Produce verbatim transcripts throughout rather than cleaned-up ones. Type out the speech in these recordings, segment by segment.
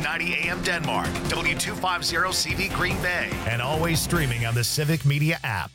thirteen ninety A M Denmark, W two fifty C V Green Bay, and always streaming on the Civic Media app.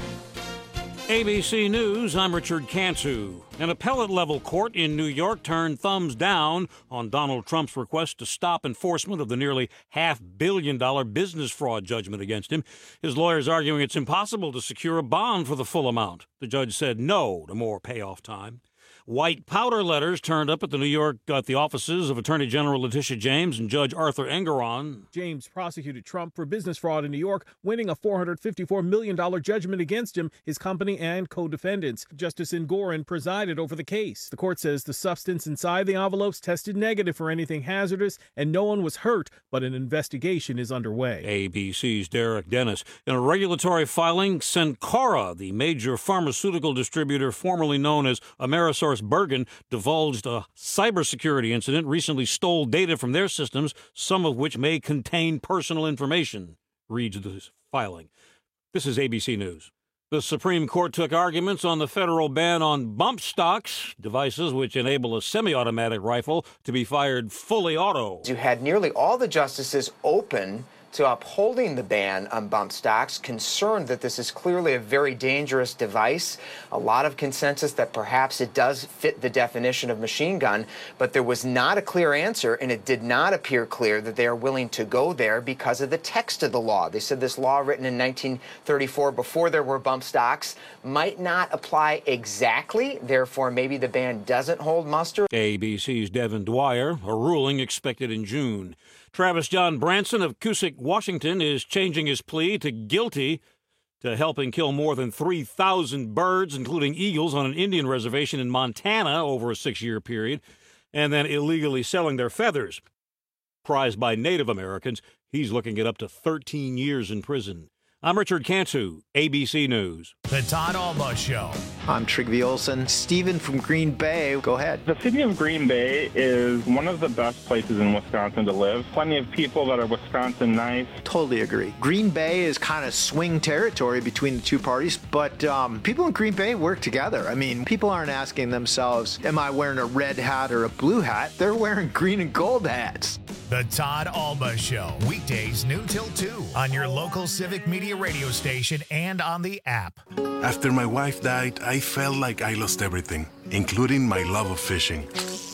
A B C News, I'm Richard Cantu. An appellate-level court in New York turned thumbs down on Donald Trump's request to stop enforcement of the nearly half-billion dollar business fraud judgment against him. His lawyers arguing it's impossible to secure a bond for the full amount. The judge said no to more payoff time. White powder letters turned up at the New York at the offices of Attorney General Letitia James and Judge Arthur Engoron. James prosecuted Trump for business fraud in New York, winning a four hundred fifty-four million dollars judgment against him, his company, and co-defendants. Justice Engoron presided over the case. The court says the substance inside the envelopes tested negative for anything hazardous, and no one was hurt, but an investigation is underway. A B C's Derek Dennis. In a regulatory filing, Cencora, the major pharmaceutical distributor formerly known as Amerisource Bergen, divulged a cybersecurity incident, recently stole data from their systems, some of which may contain personal information, reads the filing. This is A B C News. The Supreme Court took arguments on the federal ban on bump stocks, devices which enable a semi-automatic rifle to be fired fully auto. You had nearly all the justices open to upholding the ban on bump stocks, concerned that this is clearly a very dangerous device. A lot of consensus that perhaps it does fit the definition of machine gun, but there was not a clear answer, and it did not appear clear that they are willing to go there because of the text of the law. They said this law, written in nineteen thirty-four, before there were bump stocks, might not apply exactly. Therefore, maybe the ban doesn't hold muster. A B C's Devin Dwyer, a ruling expected in June. Travis John Branson of Cusick, Washington, is changing his plea to guilty to helping kill more than three thousand birds, including eagles, on an Indian reservation in Montana over a six-year period, and then illegally selling their feathers. Prized by Native Americans, he's looking at up to thirteen years in prison. I'm Richard Cantu, A B C News. The Todd Alba Show. I'm Trygve Olsen. Stephen from Green Bay, go ahead. The city of Green Bay is one of the best places in Wisconsin to live. Plenty of people that are Wisconsin nice. Totally agree. Green Bay is kind of swing territory between the two parties, but um, people in Green Bay work together. I mean, people aren't asking themselves, am I wearing a red hat or a blue hat? They're wearing green and gold hats. The Todd Alba Show, weekdays noon till two on your local Civic Media radio station and on the app. After my wife died, I felt like I lost everything, including my love of fishing.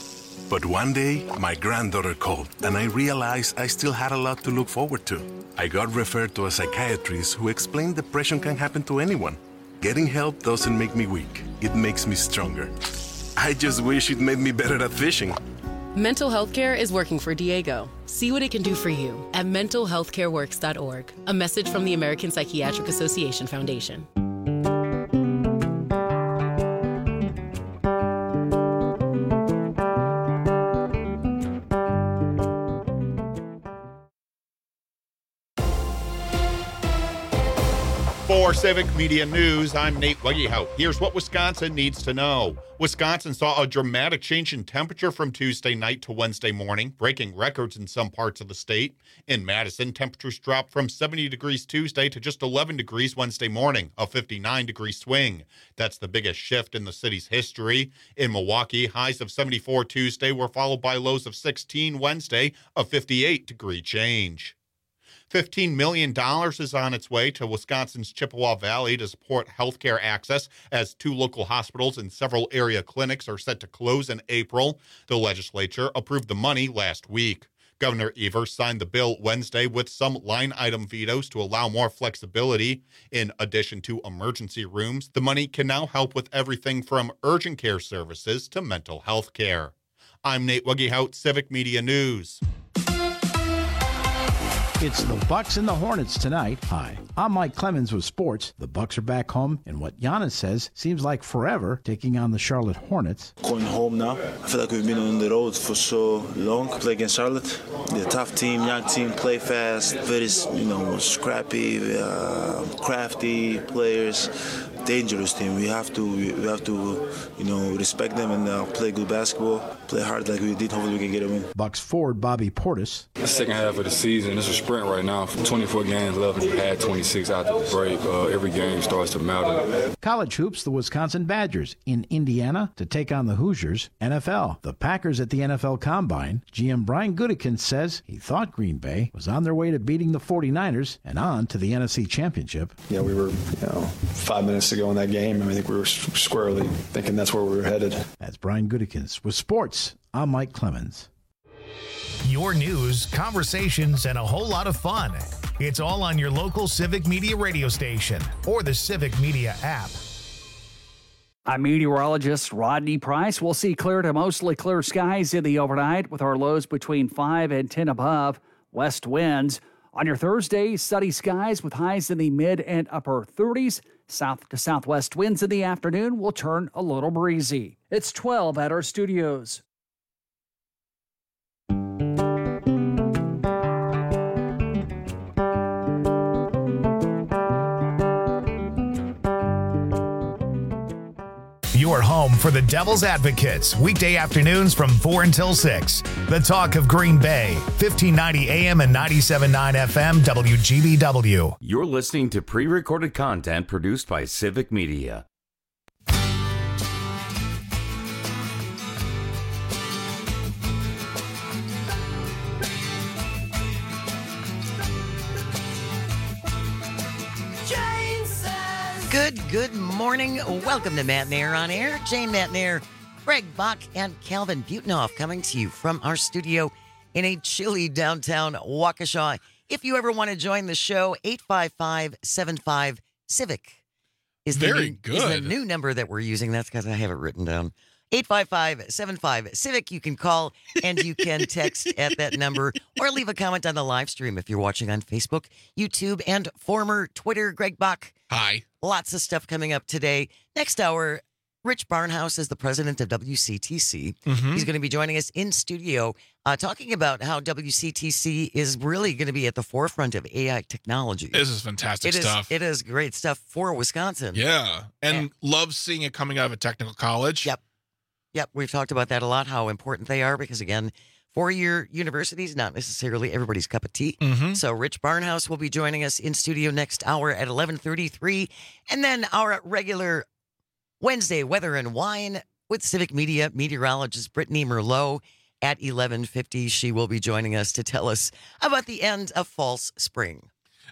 But one day, my granddaughter called, and I realized I still had a lot to look forward to. I got referred to a psychiatrist who explained depression can happen to anyone. Getting help doesn't make me weak. It makes me stronger. I just wish it made me better at fishing. Mental health care is working for Diego. See what it can do for you at mental health care works dot org. A message from the American Psychiatric Association Foundation. For Civic Media News, I'm Nate Weggehout. Here's what Wisconsin needs to know. Wisconsin saw a dramatic change in temperature from Tuesday night to Wednesday morning, breaking records in some parts of the state. In Madison, temperatures dropped from seventy degrees Tuesday to just eleven degrees Wednesday morning, a fifty-nine degree swing. That's the biggest shift in the city's history. In Milwaukee, highs of seventy-four Tuesday were followed by lows of sixteen Wednesday, a fifty-eight degree change. fifteen million dollars is on its way to Wisconsin's Chippewa Valley to support healthcare access, as two local hospitals and several area clinics are set to close in April. The legislature approved the money last week. Governor Evers signed the bill Wednesday with some line item vetoes to allow more flexibility. In addition to emergency rooms, the money can now help with everything from urgent care services to mental health care. I'm Nate Weggehout, Civic Media News. It's the Bucks and the Hornets tonight. Hi, I'm Mike Clemens with sports. The Bucks are back home, and what Giannis says seems like forever, taking on the Charlotte Hornets. Going home now. I feel like we've been on the road for so long. Play against Charlotte. They're a tough team, young team, play fast, very, you know, scrappy, uh, crafty players. dangerous team. We have to we have to you know respect them and uh, play good basketball, play hard like we did. Hopefully we can get a win. Bucks forward Bobby Portis. The second half of the season, it's a sprint right now. twenty-four games left. We had twenty-six after the break. Uh, every game starts to matter. College hoops, the Wisconsin Badgers in Indiana to take on the Hoosiers. N F L, the Packers at the N F L Combine. G M Brian Gutekunst says he thought Green Bay was on their way to beating the forty-niners and on to the N F C Championship. Yeah, we were, you know, five minutes ago in that game, I think we were squarely thinking that's where we were headed. That's Brian Gutekunst with sports. I'm Mike Clemens. Your news, conversations, and a whole lot of fun. It's all on your local Civic Media radio station or the Civic Media app. I'm meteorologist Rodney Price. We'll see clear to mostly clear skies in the overnight with our lows between five and ten above. West winds. On your Thursday, sunny skies with highs in the mid and upper thirties. South to southwest winds in the afternoon will turn a little breezy. It's twelve at our studios. Your home for the Devil's Advocates, weekday afternoons from four until six. The talk of Green Bay, fifteen ninety A M and ninety-seven point nine F M, W G B W. You're listening to pre-recorded content produced by Civic Media. Good, good morning. Welcome to Matt and Air on Air. Jane Matt and Air, Greg Bach, and Calvin Butenoff coming to you from our studio in a chilly downtown Waukesha. If you ever want to join the show, eight five five, seven five, CIVIC is the, Very new, good. is the new number that we're using. That's because I have it written down. eight five five, seven five, CIVIC. You can call and you can text at that number or leave a comment on the live stream if you're watching on Facebook, YouTube, and former Twitter. Greg Bach. Hi. Lots of stuff coming up today. Next hour, Rich Barnhouse is the president of W C T C. Mm-hmm. He's going to be joining us in studio uh, talking about how W C T C is really going to be at the forefront of A I technology. This is fantastic It is, stuff. it is great stuff for Wisconsin. Yeah. And love seeing it coming out of a technical college. Yep. Yep. We've talked about that a lot, how important they are, because, again, four-year universities, not necessarily everybody's cup of tea. Mm-hmm. So Rich Barnhouse will be joining us in studio next hour at eleven thirty-three. And then our regular Wednesday Weather and Wine with Civic Media meteorologist Brittany Merlot at eleven fifty. She will be joining us to tell us about the end of false spring.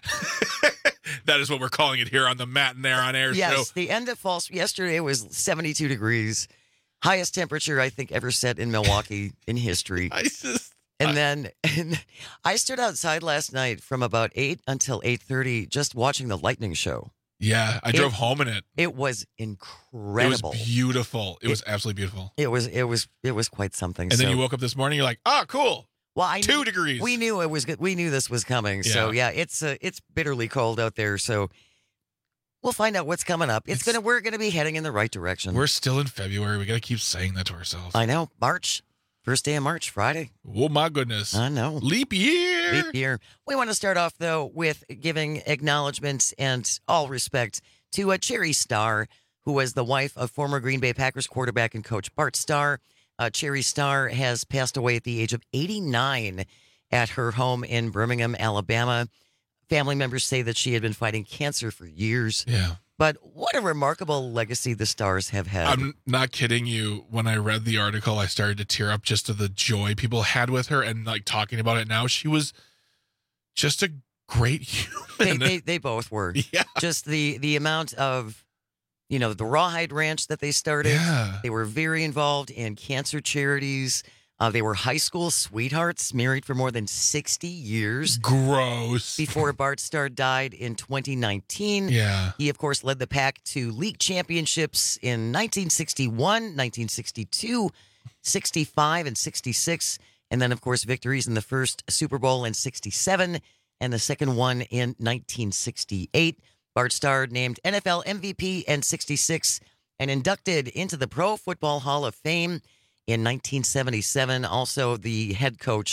That is what we're calling it here on the Matt and Air on Air yes, show. Yes, the end of false. Yesterday was seventy-two degrees. Highest temperature, I think, ever set in Milwaukee in history. I just, and I, then and I stood outside last night from about eight until eight thirty just watching the lightning show. Yeah, I it, drove home in it. It was incredible. It was beautiful. It, it was absolutely beautiful. It was it was it was quite something. And so, then you woke up this morning, you're like, oh, cool. Well, I two knew, degrees. We knew it was good. We knew this was coming. Yeah. So yeah, it's uh, it's bitterly cold out there. So we'll find out what's coming up. It's, it's gonna we're gonna be heading in the right direction. We're still in February. We gotta keep saying that to ourselves. I know. March. First day of March, Friday. Oh, my goodness. I know. Leap year. Leap year. We want to start off, though, with giving acknowledgments and all respect to a Cherry Starr, who was the wife of former Green Bay Packers quarterback and coach Bart Starr. Uh, Cherry Starr has passed away at the age of eighty-nine at her home in Birmingham, Alabama. Family members say that she had been fighting cancer for years. Yeah. But what a remarkable legacy the Stars have had. I'm not kidding you. When I read the article, I started to tear up just to the joy people had with her and like talking about it now. She was just a great human. They, they, they both were. Yeah. Just the, the amount of, you know, the Rawhide Ranch that they started. Yeah. They were very involved in cancer charities. Uh, they were high school sweethearts, married for more than sixty years. Gross. Before Bart Starr died in twenty nineteen. Yeah. He, of course, led the Pack to league championships in nineteen sixty-one, nineteen sixty-two, sixty-five, and sixty-six. And then, of course, victories in the first Super Bowl in sixty-seven and the second one in nineteen sixty-eight. Bart Starr named N F L M V P in sixty-six and inducted into the Pro Football Hall of Fame in nineteen seventy-seven. Also the head coach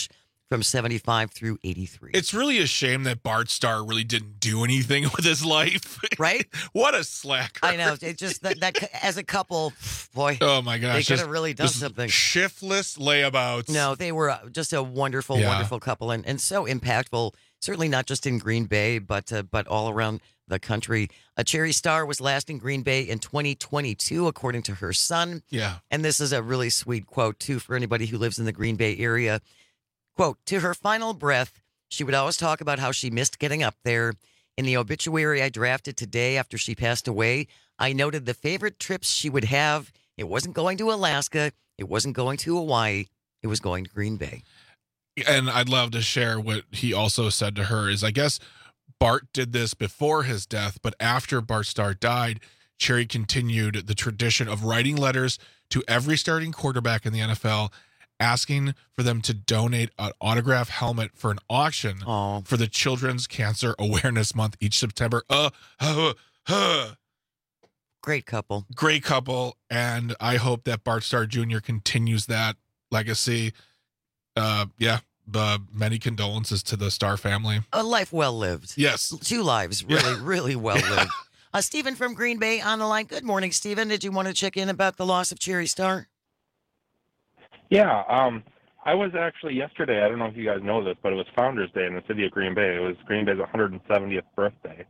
from seventy-five through eighty-three. It's really a shame that Bart Starr really didn't do anything with his life. Right? What a slacker. I know. It just that, that as a couple, boy. Oh my gosh. They could just- have really done just something. Shiftless layabouts. No, they were just a wonderful, Yeah. wonderful couple, and, and so impactful. Certainly not just in Green Bay, but uh, but all around the country. A Cherry Starr was last in Green Bay in twenty twenty-two, according to her son. Yeah. And this is a really sweet quote, too, for anybody who lives in the Green Bay area. Quote, to her final breath, she would always talk about how she missed getting up there. In the obituary I drafted today after she passed away, I noted the favorite trips she would have. It wasn't going to Alaska. It wasn't going to Hawaii. It was going to Green Bay. And I'd love to share what he also said to her is, I guess Bart did this before his death, but after Bart Starr died, Cherry continued the tradition of writing letters to every starting quarterback in the N F L, asking for them to donate an autograph helmet for an auction Aww. for the Children's Cancer Awareness Month each September. Uh, uh, uh. Great couple. Great couple. And I hope that Bart Starr Junior continues that legacy. Uh, yeah. Uh, many condolences to the Starr family. A life well lived. Yes. Two lives really, Yeah. really well lived. Uh, Stephen from Green Bay on the line. Good morning, Stephen. Did you want to check in about the loss of Cherry Starr? Yeah, um, I was actually yesterday, I don't know if you guys know this, but it was Founders Day in the city of Green Bay. It was Green Bay's one hundred seventieth birthday.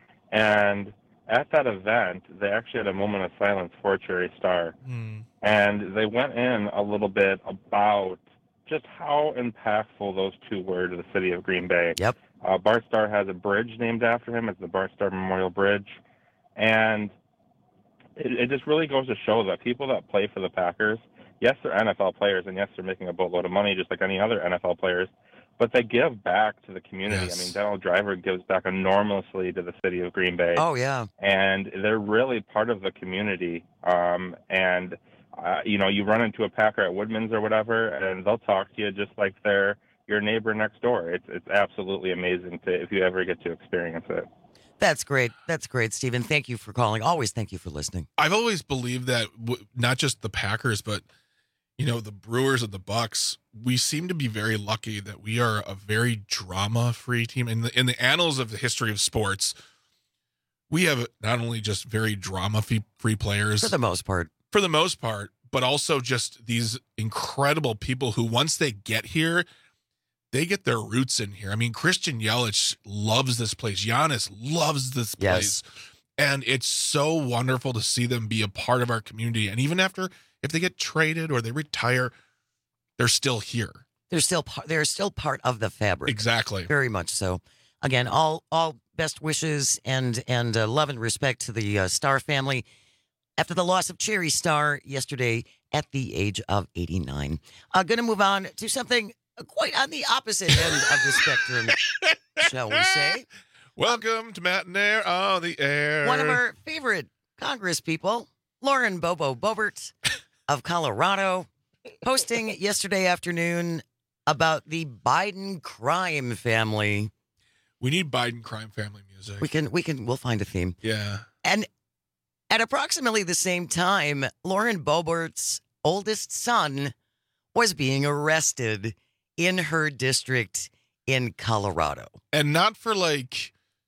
And at that event, they actually had a moment of silence for Cherry Starr. Mm. And they went in a little bit about just how impactful those two were to the city of Green Bay. Yep. Uh, Bart Starr has a bridge named after him. It's the Bart Starr Memorial Bridge. And it, it just really goes to show that people that play for the Packers, yes, they're N F L players, and yes, they're making a boatload of money just like any other N F L players, but they give back to the community. Yes. I mean, Donald Driver gives back enormously to the city of Green Bay. Oh, yeah. And they're really part of the community. Um, and, uh, you know, you run into a Packer at Woodman's or whatever, and they'll talk to you just like they're your neighbor next door. It's it's absolutely amazing to if you ever get to experience it. That's great. That's great, Stephen. Thank you for calling. Always thank you for listening. I've always believed that w- not just the Packers, but you know, the Brewers and the Bucks, we seem to be very lucky that we are a very drama-free team. In the in the annals of the history of sports, we have not only just very drama-free players For the most part. for the most part, but also just these incredible people who, once they get here, they get their roots in here. I mean, Christian Yelich loves this place. Giannis loves this place. Yes. And it's so wonderful to see them be a part of our community. And even after, if they get traded or they retire, they're still here. They're still part. They're still part of the fabric. Exactly. Very much so. Again, all all best wishes and and uh, love and respect to the uh, Starr family after the loss of Cherry Starr yesterday at the age of eighty-nine. Uh, going to move on to something quite on the opposite end of the spectrum, shall we say? Welcome to Matinee on the Air. One of our favorite Congress people, Lauren Bobo Boebert of Colorado, posting yesterday afternoon about the Biden crime family. We need Biden crime family music. We can, we can, we'll find a theme. Yeah. And at approximately the same time, Lauren Boebert's oldest son was being arrested in her district in Colorado. And not for like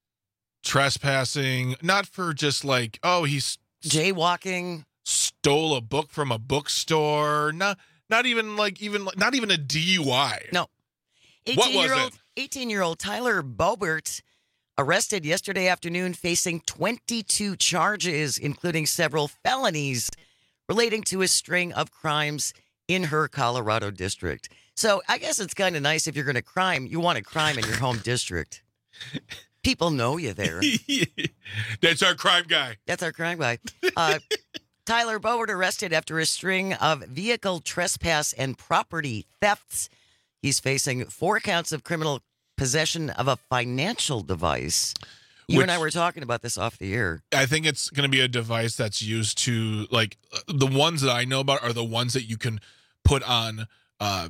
trespassing, not for just like, oh, he's jaywalking, stole a book from a bookstore, not not even like even not even a D U I. No. What was eighteen-year-old it? eighteen-year-old Tyler Boebert arrested yesterday afternoon facing twenty-two charges, including several felonies relating to a string of crimes in her Colorado district. So I guess it's kind of nice if you're going to crime, you want to crime in your home district. People know you there. That's our crime guy. That's our crime guy. Uh, Tyler Boebert arrested after a string of vehicle trespass and property thefts. He's facing four counts of criminal possession of a financial device. You Which- and I were talking about this off the air. I think it's going to be a device that's used to, like, uh, the ones that I know about are the ones that you can put on uh,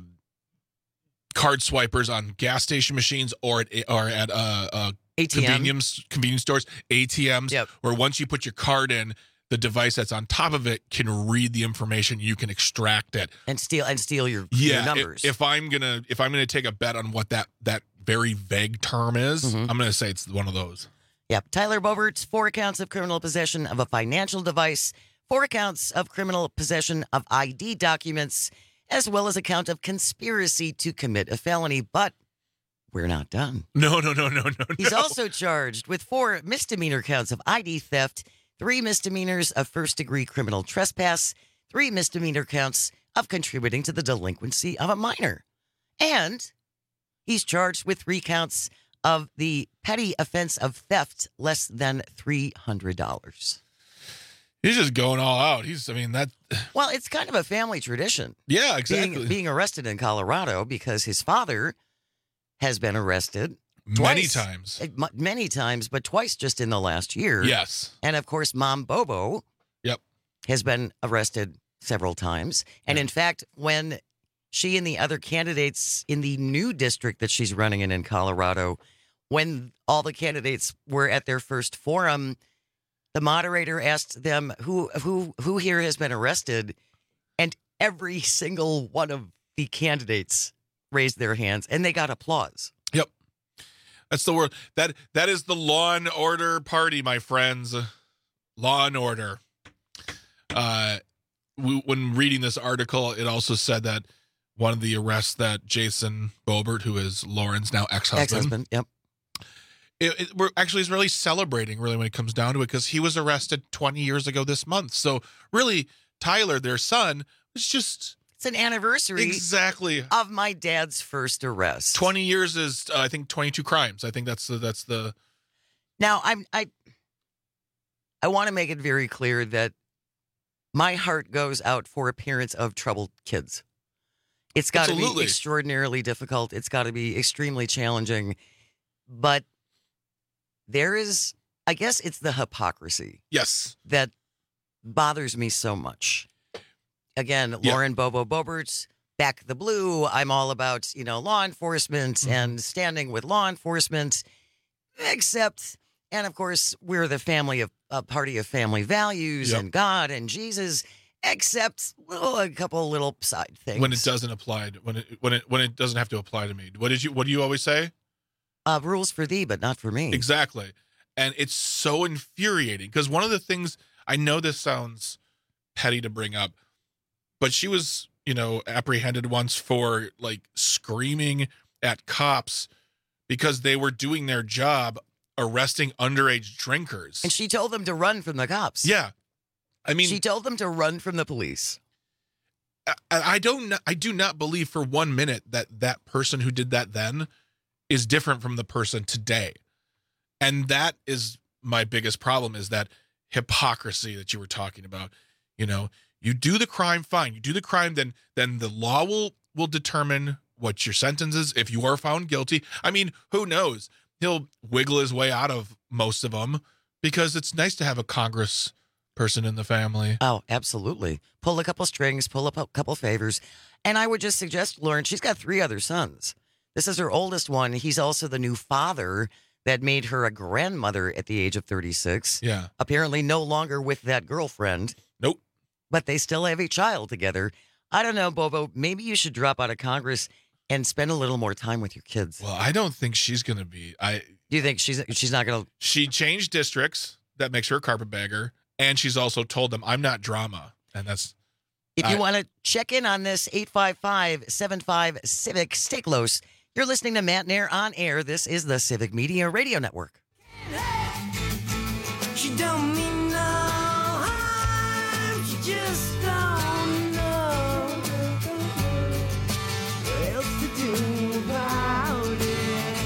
card swipers on gas station machines or at or at uh, uh, A T M. convenience convenience stores, A T Ms. Yep. Where once you put your card in, the device that's on top of it can read the information. You can extract it and steal and steal your, yeah, your numbers. If, if I'm gonna if I'm gonna take a bet on what that that very vague term is, mm-hmm. I'm gonna say it's one of those. Yep. Tyler Boebert, four counts of criminal possession of a financial device, four counts of criminal possession of I D documents, as well as a count of conspiracy to commit a felony. But we're not done. No, no, no, no, no. He's no. also charged with four misdemeanor counts of I D theft, three misdemeanors of first-degree criminal trespass, three misdemeanor counts of contributing to the delinquency of a minor. And he's charged with three counts of the petty offense of theft less than three hundred dollars. He's just going all out. He's, I mean, that. Well, it's kind of a family tradition. Yeah, exactly. Being, being arrested in Colorado because his father has been arrested many twice, times. Many times, but twice just in the last year. Yes. And of course, Mom Bobo yep. has been arrested several times. And yeah. in fact, when she and the other candidates in the new district that she's running in in Colorado, when all the candidates were at their first forum, the moderator asked them who who who here has been arrested, and every single one of the candidates raised their hands, and they got applause. Yep, that's the word. That that is the Law and Order party, my friends. Law and Order. Uh, we, when reading this article, it also said that one of the arrests that Jason Boebert, who is Lauren's now ex-husband, ex-husband, yep. It, it, we're actually is really celebrating, really, when it comes down to it, because he was arrested twenty years ago this month. So really, Tyler, their son, was just... It's an anniversary exactly of my dad's first arrest. twenty years is, uh, I think, twenty-two crimes. I think that's the... That's the... Now, I'm, I, I want to make it very clear that my heart goes out for parents of troubled kids. It's got to be extraordinarily difficult. It's got to be extremely challenging. But... there is, I guess it's the hypocrisy. Yes. That bothers me so much. Again, yeah. Lauren Bobo Boebert, back the blue. I'm all about, you know, law enforcement mm-hmm. and standing with law enforcement. Except, and of course, we're the family of, a party of family values yep. and God and Jesus. Except well, a couple little side things. When it doesn't apply, to, when it when it when it doesn't have to apply to me. What did you? What do you always say? Uh, rules for thee, but not for me. Exactly. And it's so infuriating because one of the things, I know this sounds petty to bring up, but she was, you know, apprehended once for like screaming at cops because they were doing their job arresting underage drinkers. And she told them to run from the cops. Yeah. I mean, she told them to run from the police. I, I don't, I do not believe for one minute that that person who did that then is different from the person today. And that is my biggest problem, is that hypocrisy that you were talking about. You know, you do the crime, fine. You do the crime, then then the law will will determine what your sentence is if you are found guilty. I mean, who knows? He'll wiggle his way out of most of them because it's nice to have a Congress person in the family. Oh, absolutely. Pull a couple strings, pull up a couple favors. And I would just suggest, Lauren, she's got three other sons. This is her oldest one. He's also the new father that made her a grandmother at the age of thirty-six. Yeah. Apparently no longer with that girlfriend. Nope. But they still have a child together. I don't know, Bobo. Maybe you should drop out of Congress and spend a little more time with your kids. Well, I don't think she's going to be. I. Do you think she's she's not going to? She changed districts. That makes her a carpetbagger. And she's also told them, I'm not drama. And that's. If you I, want to check in on this, eight five five, seven five, Civic, stay close. You're listening to Matt Nair on air. This is the Civic Media Radio Network. She don't mean no harm. She just don't know what else to do about it.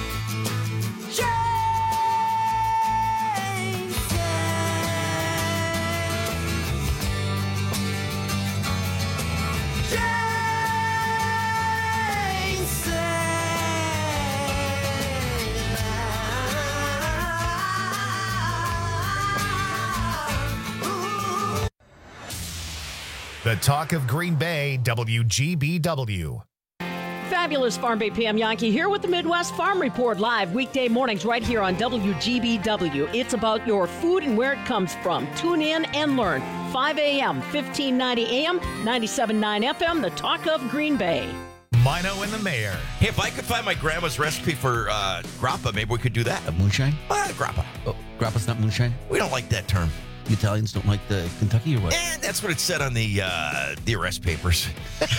Jason. The talk of Green Bay, W G B W. fabulous Farm Bay Pam Yankee here with the Midwest Farm Report live weekday mornings right here on W G B W. It's about your food and where it comes from. Tune in and learn. five a.m., fifteen ninety A M, ninety-seven point nine F M, the talk of Green Bay. Mino and the Mayor. Hey, if I could find my grandma's recipe for uh, grappa, maybe we could do that. A moonshine? Uh, grappa. Oh, grappa's not moonshine? We don't like that term. The Italians don't like the Kentucky or what? And that's what it said on the uh, the arrest papers.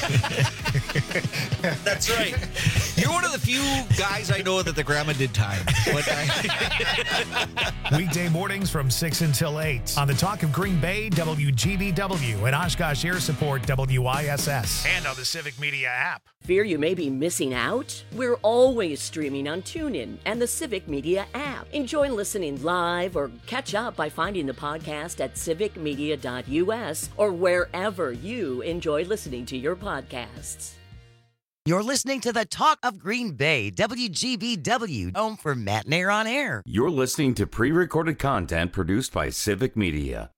That's right. You're one of the few guys I know that the grandma did time. But I... Weekday mornings from six until eight on the Talk of Green Bay, W G B W, and Oshkosh Air Support, W I S S, and on the Civic Media app. Fear you may be missing out? We're always streaming on TuneIn and the Civic Media app. Enjoy listening live or catch up by finding the podcast at civic media dot U S or wherever you enjoy listening to your podcasts. You're listening to the Talk of Green Bay, W G B W, home for Matt Nair on Air. You're listening to pre-recorded content produced by Civic Media.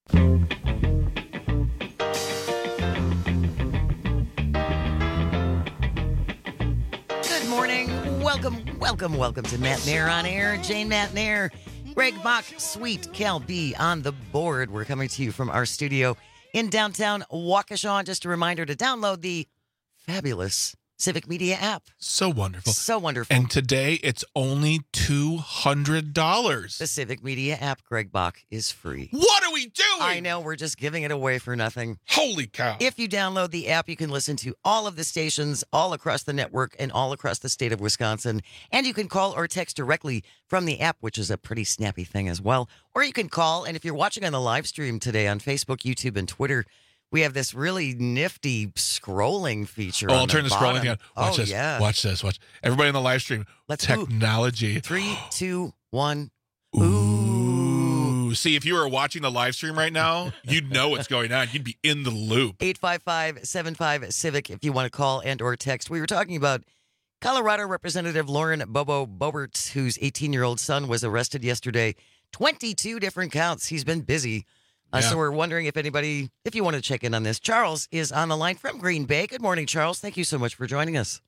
Good morning. Welcome, welcome, welcome to Matt Nair on Air. Jane Matt Nair, Greg Bach, Sweet Cal B on the board. We're coming to you from our studio in downtown Waukesha. Just a reminder to download the fabulous Civic Media app. So wonderful. So wonderful. And today it's only two hundred dollars. The Civic Media app, Greg Bach, is free. What are we doing? I know, we're just giving it away for nothing. Holy cow. If you download the app, you can listen to all of the stations all across the network and all across the state of Wisconsin. And you can call or text directly from the app, which is a pretty snappy thing as well. Or you can call, and if you're watching on the live stream today on Facebook, YouTube, and Twitter, we have this really nifty scrolling feature. Oh, on I'll turn the, the scrolling thing on. Watch oh, this. Yeah. Watch this. Watch. Everybody on the live stream. Let's Technology. Ooh. Three, two, one. Ooh. Ooh. See, if you were watching the live stream right now, you'd know what's going on. You'd be in the loop. eight five five, seven five, CIVIC if you want to call and or text. We were talking about Colorado Representative Lauren Bobo Boebert, whose eighteen-year-old son was arrested yesterday. twenty-two different counts. He's been busy. Uh, yeah. So we're wondering if anybody, if you want to check in on this. Charles is on the line from Green Bay. Good morning, Charles. Thank you so much for joining us.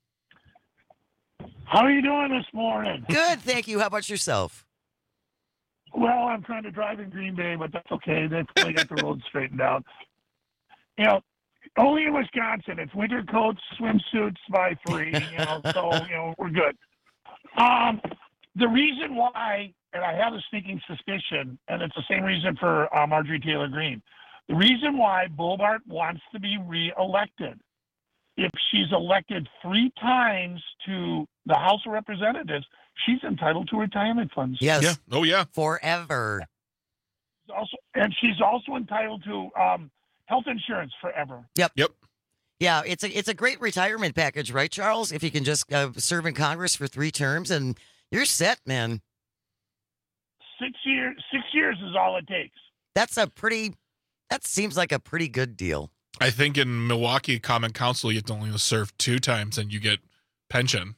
How are you doing this morning? Good, thank you. How about yourself? Well, I'm trying to drive in Green Bay, but that's okay. They've probably got the roads straightened out. You know, only in Wisconsin, it's winter coats, swimsuits by three, you know, so, you know, we're good. Um, the reason why, and I have a sneaking suspicion, and it's the same reason for uh, Marjorie Taylor Greene. The reason why Boebert wants to be reelected, if she's elected three times to the House of Representatives, she's entitled to retirement funds. Yes. Yeah. Oh, yeah. Forever. Also, and she's also entitled to um, health insurance forever. Yep. Yep. Yeah, it's a it's a great retirement package, right, Charles? If you can just uh, serve in Congress for three terms and you're set, man. Six years, six years is all it takes. That's a pretty, that seems like a pretty good deal. I think in Milwaukee Common Council, you have to only serve two times and you get pension.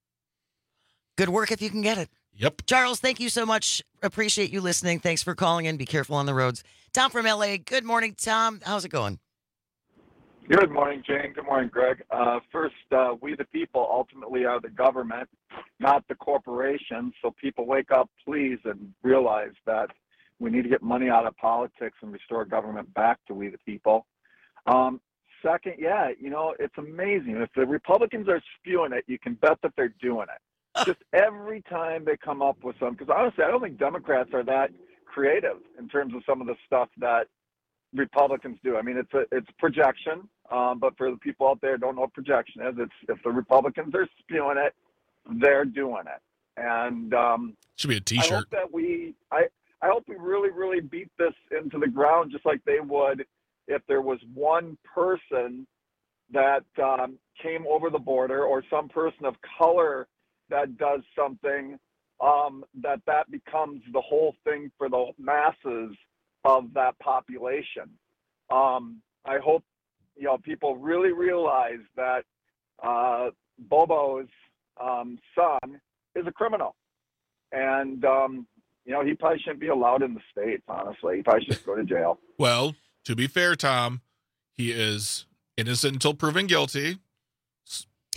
Good work if you can get it. Yep. Charles, thank you so much. Appreciate you listening. Thanks for calling in. Be careful on the roads. Tom from L A. Good morning, Tom. How's it going? Good morning, Jane. Good morning, Greg. Uh, first, uh, we the people ultimately are the government, not the corporations. So people wake up, please, and realize that we need to get money out of politics and restore government back to we the people. Um, second, yeah, you know, it's amazing. If the Republicans are spewing it, you can bet that they're doing it. Just every time they come up with some, because honestly, I don't think Democrats are that creative in terms of some of the stuff that Republicans do. I mean, it's a it's projection, um, but for the people out there who don't know what projection is, it's if the Republicans are spewing it, they're doing it. And um, should be a T-shirt. I hope that we, I, I hope we really, really beat this into the ground, just like they would if there was one person that um, came over the border or some person of color that does something, um, that that becomes the whole thing for the masses of that population. Um, I hope, you know, people really realize that uh, Bobo's um, son is a criminal. And, um, you know, he probably shouldn't be allowed in the States, honestly. He probably should go to jail. Well, to be fair, Tom, he is innocent until proven guilty. He's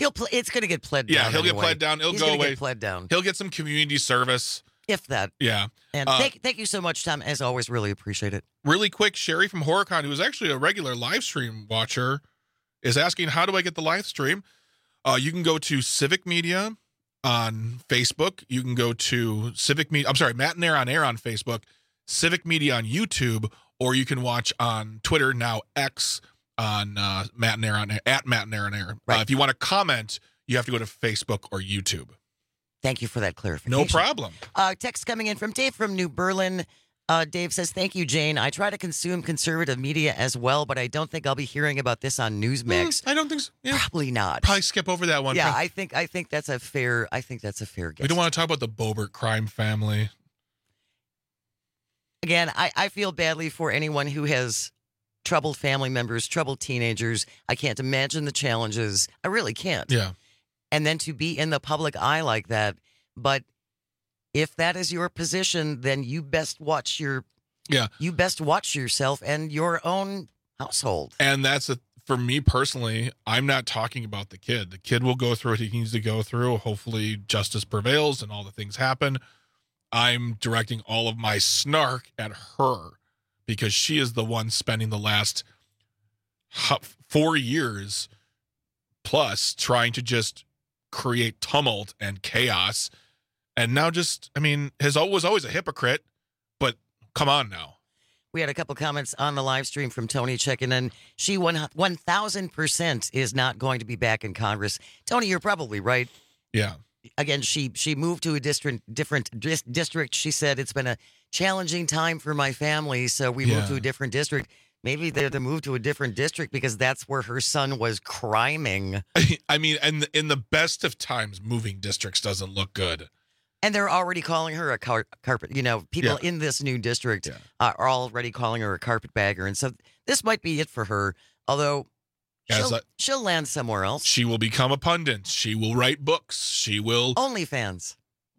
He'll pl- it's going to get pled down. Yeah, he'll anyway. get pled down. He'll He's go gonna away. Get pled down. He'll get some community service. If that. Yeah. And Uh, thank, thank you so much, Tom. As always, really appreciate it. Really quick, Sherry from HorrorCon, who is actually a regular live stream watcher, is asking, how do I get the live stream? Uh, you can go to Civic Media on Facebook. You can go to Civic Media. I'm sorry, Matt and Air on Air on Facebook, Civic Media on YouTube, or you can watch on Twitter, now X, on uh, Matt and Air on Air, at Matt and Air on Air. Right. Uh, if you want to comment, you have to go to Facebook or YouTube. Thank you for that clarification. No problem. Uh, text coming in from Dave from New Berlin. Uh, Dave says, thank you, Jane. I try to consume conservative media as well, but I don't think I'll be hearing about this on Newsmax. Mm, I don't think so. Yeah. Probably not. Probably skip over that one. Yeah, Probably- I think I think that's a fair I think that's a fair guess. we don't want to talk about the Boebert crime family. Again, I, I feel badly for anyone who has troubled family members, troubled teenagers. I can't imagine the challenges. I really can't. Yeah. And then to be in the public eye like that. But if that is your position, then you best watch your Yeah. you best watch yourself and your own household. And that's a, for me personally, I'm not talking about the kid. The kid will go through what he needs to go through. Hopefully justice prevails and all the things happen. I'm directing all of my snark at her because she is the one spending the last hu- four years plus trying to just create tumult and chaos. And now just, I mean, has was always a hypocrite, but come on now. We had a couple comments on the live stream from Tony checking in. She one thousand percent is not going to be back in Congress. Tony, you're probably right. Yeah. Again, she she moved to a different different dis- district. She said it's been a challenging time for my family, so we Yeah. moved to a different district. Maybe they're to move to a different district because that's where her son was criming. I mean, and in the best of times, moving districts doesn't look good. And they're already calling her a car- carpet. You know, people Yeah. in this new district uh, are already calling her a carpetbagger. And so this might be it for her, although As she'll, I- she'll land somewhere else. She will become a pundit. She will write books. She will. OnlyFans.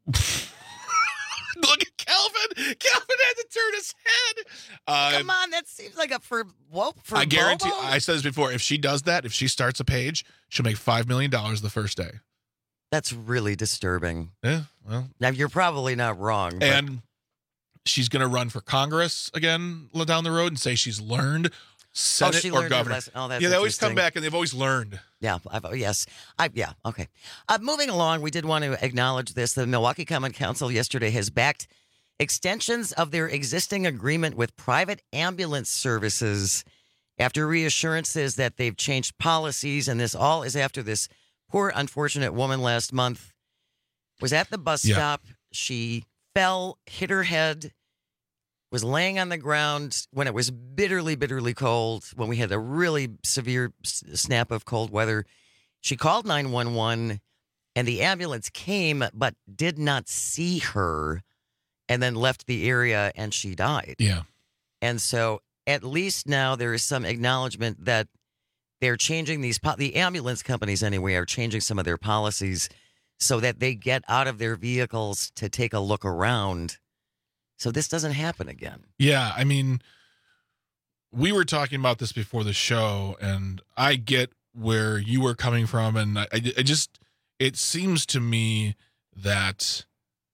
Look at Calvin. Calvin had to turn his head. Uh, Come on, that seems like a for whoa for I guarantee. Bobo? I said this before. If she does that, if she starts a page, she'll make five million dollars the first day. That's really disturbing. Yeah. Well, Now you're probably not wrong. But and she's going to run for Congress again down the road and say she's learned Senate she or learned her governor. lesson. Oh, that's yeah, they always come interesting. back and they've always learned. Yeah, I've, oh, yes. I, yeah, okay. Uh, moving along, we did want to acknowledge this. The Milwaukee Common Council yesterday has backed extensions of their existing agreement with private ambulance services after reassurances that they've changed policies, and this all is after this poor, unfortunate woman last month was at the bus Yeah. stop. She fell, hit her head, was laying on the ground when it was bitterly, bitterly cold, when we had a really severe s- snap of cold weather. She called nine one one, and the ambulance came but did not see her and then left the area, and she died. Yeah. And so at least now there is some acknowledgement that they're changing these, po- the ambulance companies anyway, are changing some of their policies so that they get out of their vehicles to take a look around. So this doesn't happen again. Yeah, I mean, we were talking about this before the show, and I get where you were coming from, and I, I just, it seems to me that,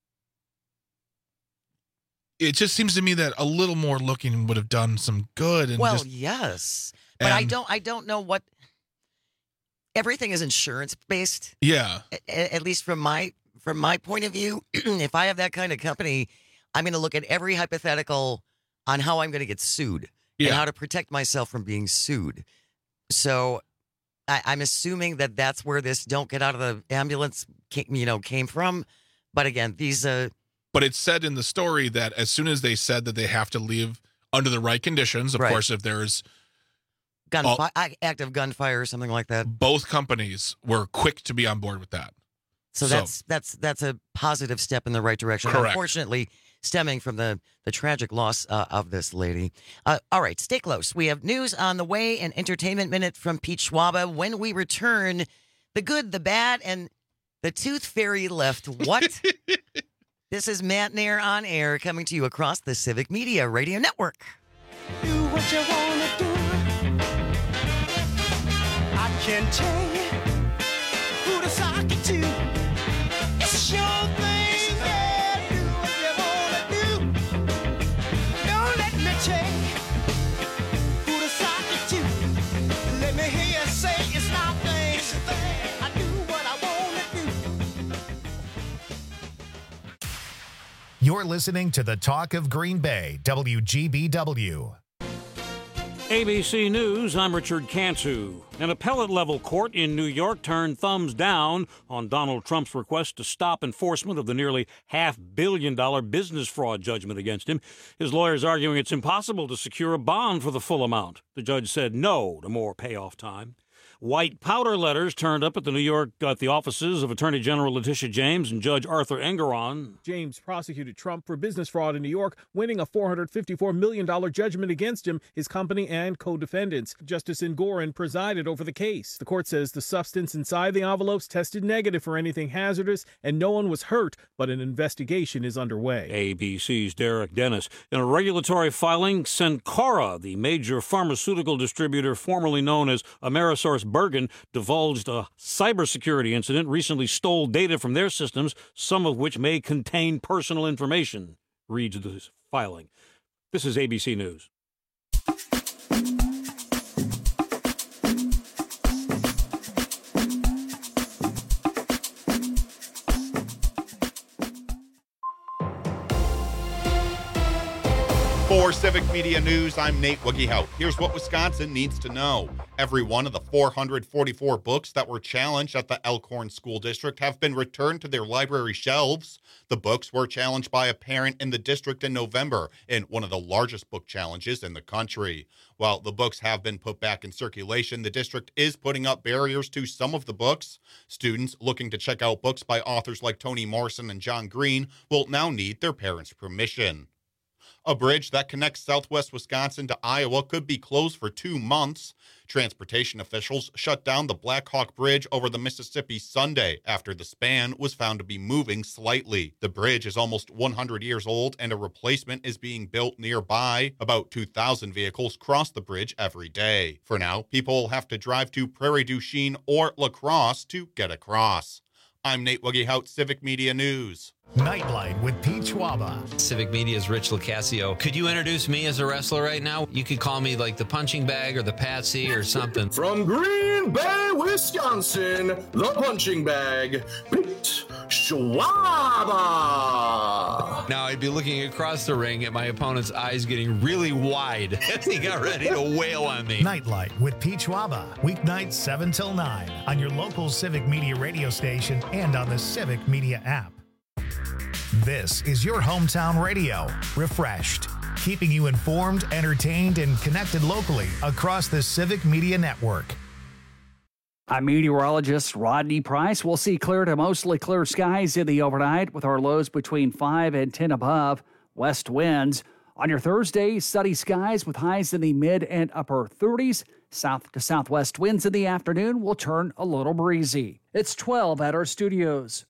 it just seems to me that a little more looking would have done some good. And Well, just, yes, but I and- don't. I don't know what. Everything is insurance based. yeah, a- At least from my from my point of view. If I have that kind of company, I'm going to look at every hypothetical on how I'm going to get sued and Yeah. how to protect myself from being sued. So I, I'm assuming that that's where this "don't get out of the ambulance" came, you know, came from. But again, these uh, but it's said in the story that as soon as they said that they have to leave under the right conditions, of Right. course, if there's gunfire, active gunfire or something like that. both companies were quick to be on board with that. So, So- that's that's that's a positive step in the right direction. Correct. Unfortunately, stemming from the the tragic loss uh, of this lady. Uh, all right, stay close. We have news on the way, an entertainment minute from Pete Schwaba. When we return, the good, the bad, and the tooth fairy left. What? This is Matt Nair on air, coming to you across the Civic Media Radio Network. Do what you wanna do. I can tell you the socket too. It's your thing, yeah, do what you wanna do. Don't let me take who the socket to. Let me hear you say it's my thing. It's your thing. I do what I wanna do. You're listening to the Talk of Green Bay, W G B W. A B C News, I'm Richard Cantu. An appellate-level court in New York turned thumbs down on Donald Trump's request to stop enforcement of the nearly half-billion dollar business fraud judgment against him. His lawyers arguing it's impossible to secure a bond for the full amount. The judge said no to more payoff time. White powder letters turned up at the New York at the offices of Attorney General Letitia James and Judge Arthur Engeron. James prosecuted Trump for business fraud in New York, winning a four hundred fifty-four million dollars judgment against him, his company, and co-defendants. Justice Engoron presided over the case. The court says the substance inside the envelopes tested negative for anything hazardous, and no one was hurt, but an investigation is underway. A B C's Derek Dennis. In a regulatory filing, Cencora, the major pharmaceutical distributor formerly known as Amerisource Bergen, divulged a cybersecurity incident, recently stole data from their systems, some of which may contain personal information, reads the filing. This is A B C News. For Civic Media News, I'm Nate Wiggyhout. Here's what Wisconsin needs to know. Every one of the four hundred forty-four books that were challenged at the Elkhorn School District have been returned to their library shelves. The books were challenged by a parent in the district in November in one of the largest book challenges in the country. While the books have been put back in circulation, the district is putting up barriers to some of the books. Students looking to check out books by authors like Toni Morrison and John Green will now need their parents' permission. A bridge that connects southwest Wisconsin to Iowa could be closed for two months. Transportation officials shut down the Black Hawk Bridge over the Mississippi Sunday after the span was found to be moving slightly. The bridge is almost one hundred years old and a replacement is being built nearby. About two thousand vehicles cross the bridge every day. For now, people will have to drive to Prairie du Chien or La Crosse to get across. I'm Nate Wiggyhout, Civic Media News. Nightlight with Pete Schwaba. Civic Media's Rich Lucasio. Could you introduce me as a wrestler right now? You could call me like the punching bag or the patsy or something. From Green Bay, Wisconsin, the punching bag, Pete Schwaba. Now I'd be looking across the ring at my opponent's eyes getting really wide as he got ready to wail on me. Nightlight with Pete Schwaba. Weeknights seven till nine on your local Civic Media radio station and on the Civic Media app. This is your hometown radio, refreshed, keeping you informed, entertained, and connected locally across the Civic Media Network. I'm meteorologist Rodney Price. We'll see clear to mostly clear skies in the overnight with our lows between five and ten above, west winds. On your Thursday, sunny skies with highs in the mid and upper thirties. South to southwest winds in the afternoon will turn a little breezy. It's twelve at our studios.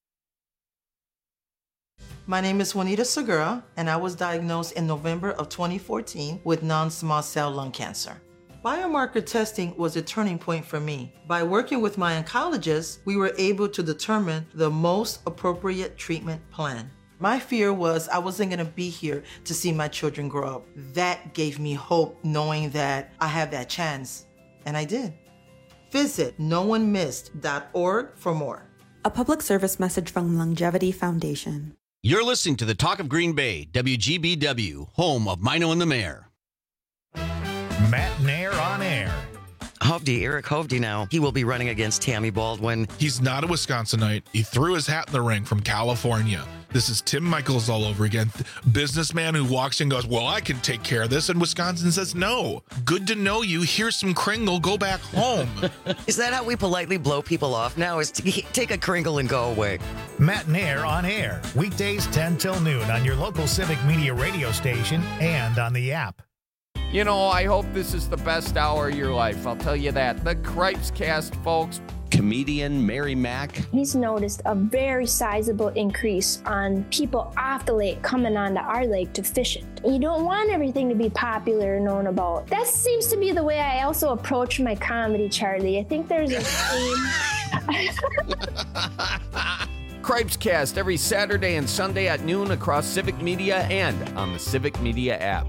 My name is Juanita Segura, and I was diagnosed in November of twenty fourteen with non-small cell lung cancer. Biomarker testing was a turning point for me. By working with my oncologist, we were able to determine the most appropriate treatment plan. My fear was I wasn't gonna be here to see my children grow up. That gave me hope, knowing that I have that chance, and I did. Visit no one missed dot org for more. A public service message from Longevity Foundation. You're listening to the Talk of Green Bay, W G B W, home of Mino and the Mayor. Matt Nair on air. Hovde, Eric Hovde now. He will be running against Tammy Baldwin. He's not a Wisconsinite. He threw his hat in the ring from California. This is Tim Michaels all over again. Businessman who walks in and goes, well, I can take care of this. And Wisconsin says, no. Good to know you. Here's some Kringle. Go back home. Is that how we politely blow people off now? Is to take a Kringle and go away? Matt Nair on air. Weekdays ten till noon on your local Civic Media radio station and on the app. You know, I hope this is the best hour of your life. I'll tell you that. The Cripes Cast, folks. Comedian Mary Mack. He's noticed a very sizable increase on people off the lake coming onto our lake to fish it. You don't want everything to be popular and known about. That seems to be the way I also approach my comedy, Charlie. I think there's a theme Cripes Cast every Saturday and Sunday at noon across Civic Media and on the Civic Media app.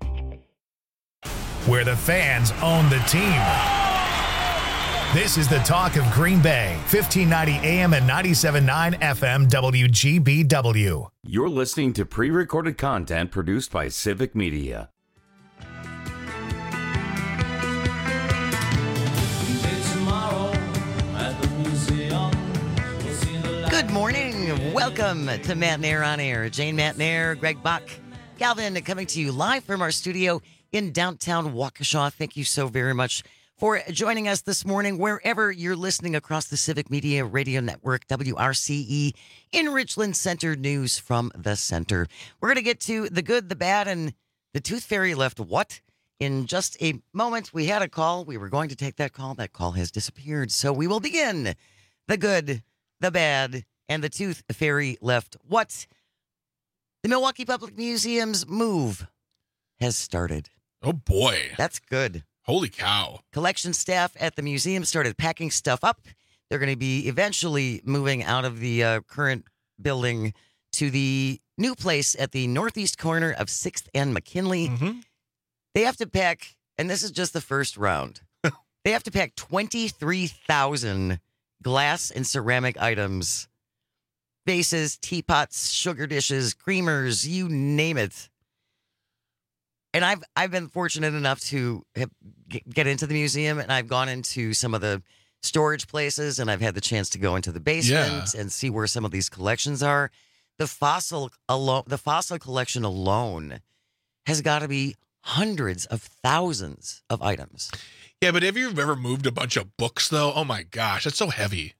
Where the fans own the team. This is the talk of Green Bay, fifteen ninety A M and ninety-seven point nine F M W G B W. You're listening to pre-recorded content produced by Civic Media. Good morning. Welcome to Matt Nair on Air. Jane Matt Nair, Greg Buck, Calvin coming to you live from our studio in downtown Waukesha. Thank you so very much for joining us this morning, wherever you're listening across the Civic Media Radio Network, W R C E, in Richland Center News from the Center. We're going to get to the good, the bad, and the Tooth Fairy left what in just a moment. We had a call. We were going to take that call. That call has disappeared. So we will begin. The good, the bad, and the Tooth Fairy left what? The Milwaukee Public Museum's move has started. Oh, boy. That's good. Holy cow. Collection staff at the museum started packing stuff up. They're going to be eventually moving out of the uh, current building to the new place at the northeast corner of sixth and McKinley. Mm-hmm. They have to pack, and this is just the first round, they have to pack twenty-three thousand glass and ceramic items, vases, teapots, sugar dishes, creamers, you name it. And I've I've been fortunate enough to have, get into the museum, and I've gone into some of the storage places, and I've had the chance to go into the basement Yeah. and see where some of these collections are. The fossil alone, the fossil collection alone, has got to be hundreds of thousands of items. Yeah, but have you ever moved a bunch of books, though? Oh, my gosh, that's so heavy.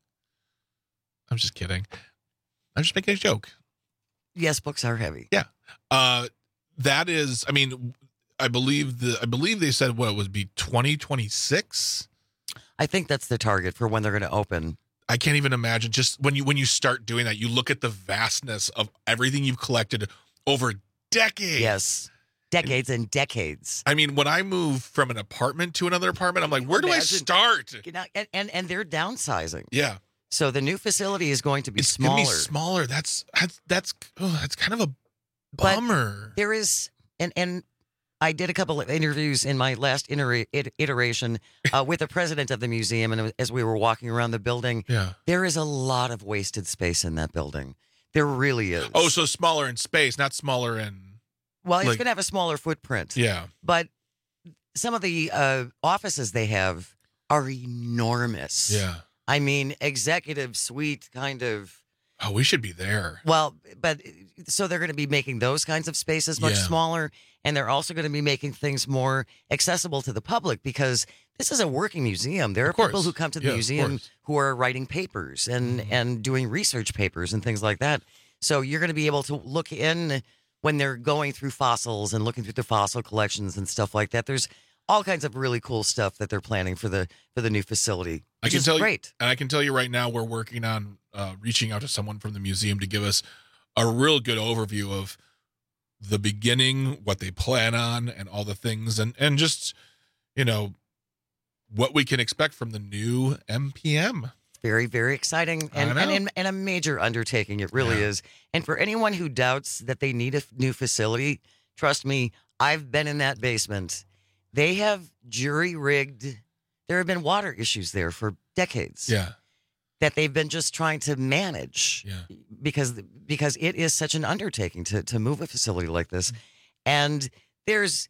I'm just kidding. I'm just making a joke. Yes, books are heavy. Yeah. Uh, that is, I mean, I believe the I believe they said what it would be twenty twenty-six. I think that's the target for when they're going to open. I can't even imagine. Just when you when you start doing that, you look at the vastness of everything you've collected over decades. Yes, decades and, and decades. I mean, when I move from an apartment to another apartment, I'm like, where do I start? You know, and, and and they're downsizing. Yeah. So the new facility is going to be it's smaller. It's going to be smaller. That's that's that's oh, that's kind of a bummer. But there is, and and I did a couple of interviews in my last iter- iteration uh, with the president of the museum, and as we were walking around the building, yeah, there is a lot of wasted space in that building. There really is. Oh, so smaller in space, not smaller in. Well, it's like, going to have a smaller footprint. Yeah, but some of the uh, offices they have are enormous. Yeah, I mean, executive suite kind of. Oh, we should be there. Well, but so they're going to be making those kinds of spaces much Yeah. smaller, and they're also going to be making things more accessible to the public because this is a working museum. There are Of course. people who come to the Yeah, of museum course. who are writing papers and and doing research papers and things like that. So you're going to be able to look in when they're going through fossils and looking through the fossil collections and stuff like that. There's all kinds of really cool stuff that they're planning for the for the new facility. I Which can is tell great. you, and I can tell you right now, we're working on uh, reaching out to someone from the museum to give us a real good overview of the beginning, what they plan on, and all the things, and and just you know what we can expect from the new M P M. Very, very exciting and, I and, know. and, and a major undertaking. It really Yeah. is. And for anyone who doubts that they need a f- new facility, trust me, I've been in that basement. They have jury rigged. There have been water issues there for decades. Yeah. That they've been just trying to manage. Yeah. Because because it is such an undertaking to to move a facility like this. And there's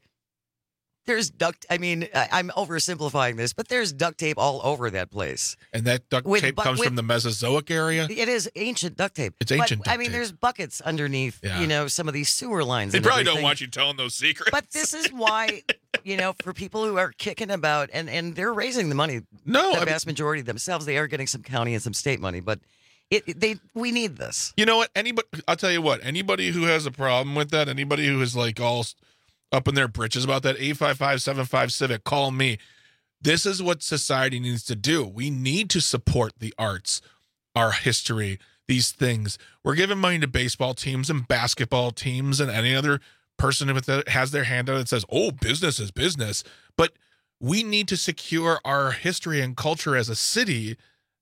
there's duct I mean, I- I'm oversimplifying this, but there's duct tape all over that place. And that duct With tape bu- comes with- from the Mesozoic area. It is ancient duct tape. It's But, ancient I duct mean, tape. there's buckets underneath, Yeah. you know, some of these sewer lines. They and probably don't everything. want you telling those secrets. But this is why, you know, for people who are kicking about, and, and they're raising the money. No, the I mean- vast majority themselves, they are getting some county and some state money, but it it- they we need this. You know what? Anybody, I'll tell you what. Anybody who has a problem with that, anybody who is like all up in their britches about that, eight five five, seven five Civic, call me. This is what society needs to do. We need to support the arts, our history, these things. We're giving money to baseball teams and basketball teams and any other person that has their hand out and says, "Oh, business is business." But we need to secure our history and culture as a city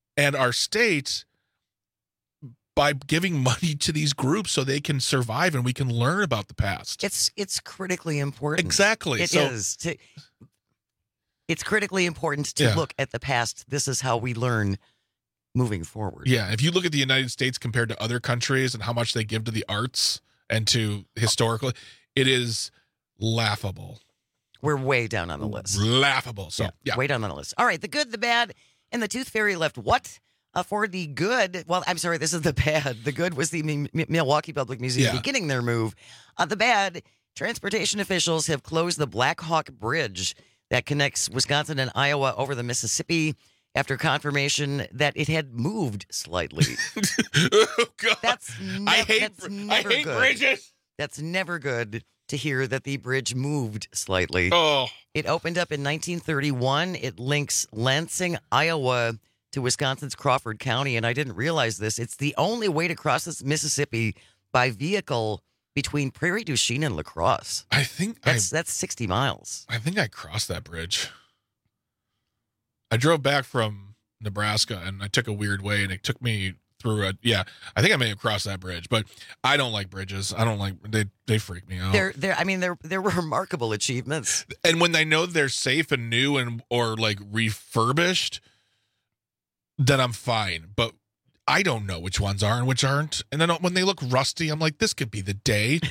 and our state by giving money to these groups so they can survive and we can learn about the past. It's it's critically important. Exactly. It so, is. To, it's critically important to Yeah. look at the past. This is how we learn moving forward. Yeah, if you look at the United States compared to other countries and how much they give to the arts and to historical, it is laughable. We're way down on the list. Laughable. So, yeah, yeah. way down on the list. All right, the good, the bad, and the Tooth Fairy left what? Uh, for the good, well, I'm sorry, this is the bad. The good was the M- M- Milwaukee Public Museum Yeah. beginning their move. Uh, the bad, transportation officials have closed the Black Hawk Bridge that connects Wisconsin and Iowa over the Mississippi after confirmation that it had moved slightly. oh, God. That's, nev- I hate, that's I never hate good. bridges. That's never good to hear that the bridge moved slightly. Oh. It opened up in nineteen thirty-one. It links Lansing, Iowa to Wisconsin's Crawford County, and I didn't realize this. It's the only way to cross this Mississippi by vehicle between Prairie du Chien and La Crosse. I think That's I, that's sixty miles. I think I crossed that bridge. I drove back from Nebraska and I took a weird way and it took me through a yeah, I think I may have crossed that bridge, but I don't like bridges. I don't like they they freak me out. There there I mean there there were remarkable achievements. And when they know they're safe and new and or like refurbished, then I'm fine. But I don't know which ones are and which aren't. And then when they look rusty, I'm like, this could be the day.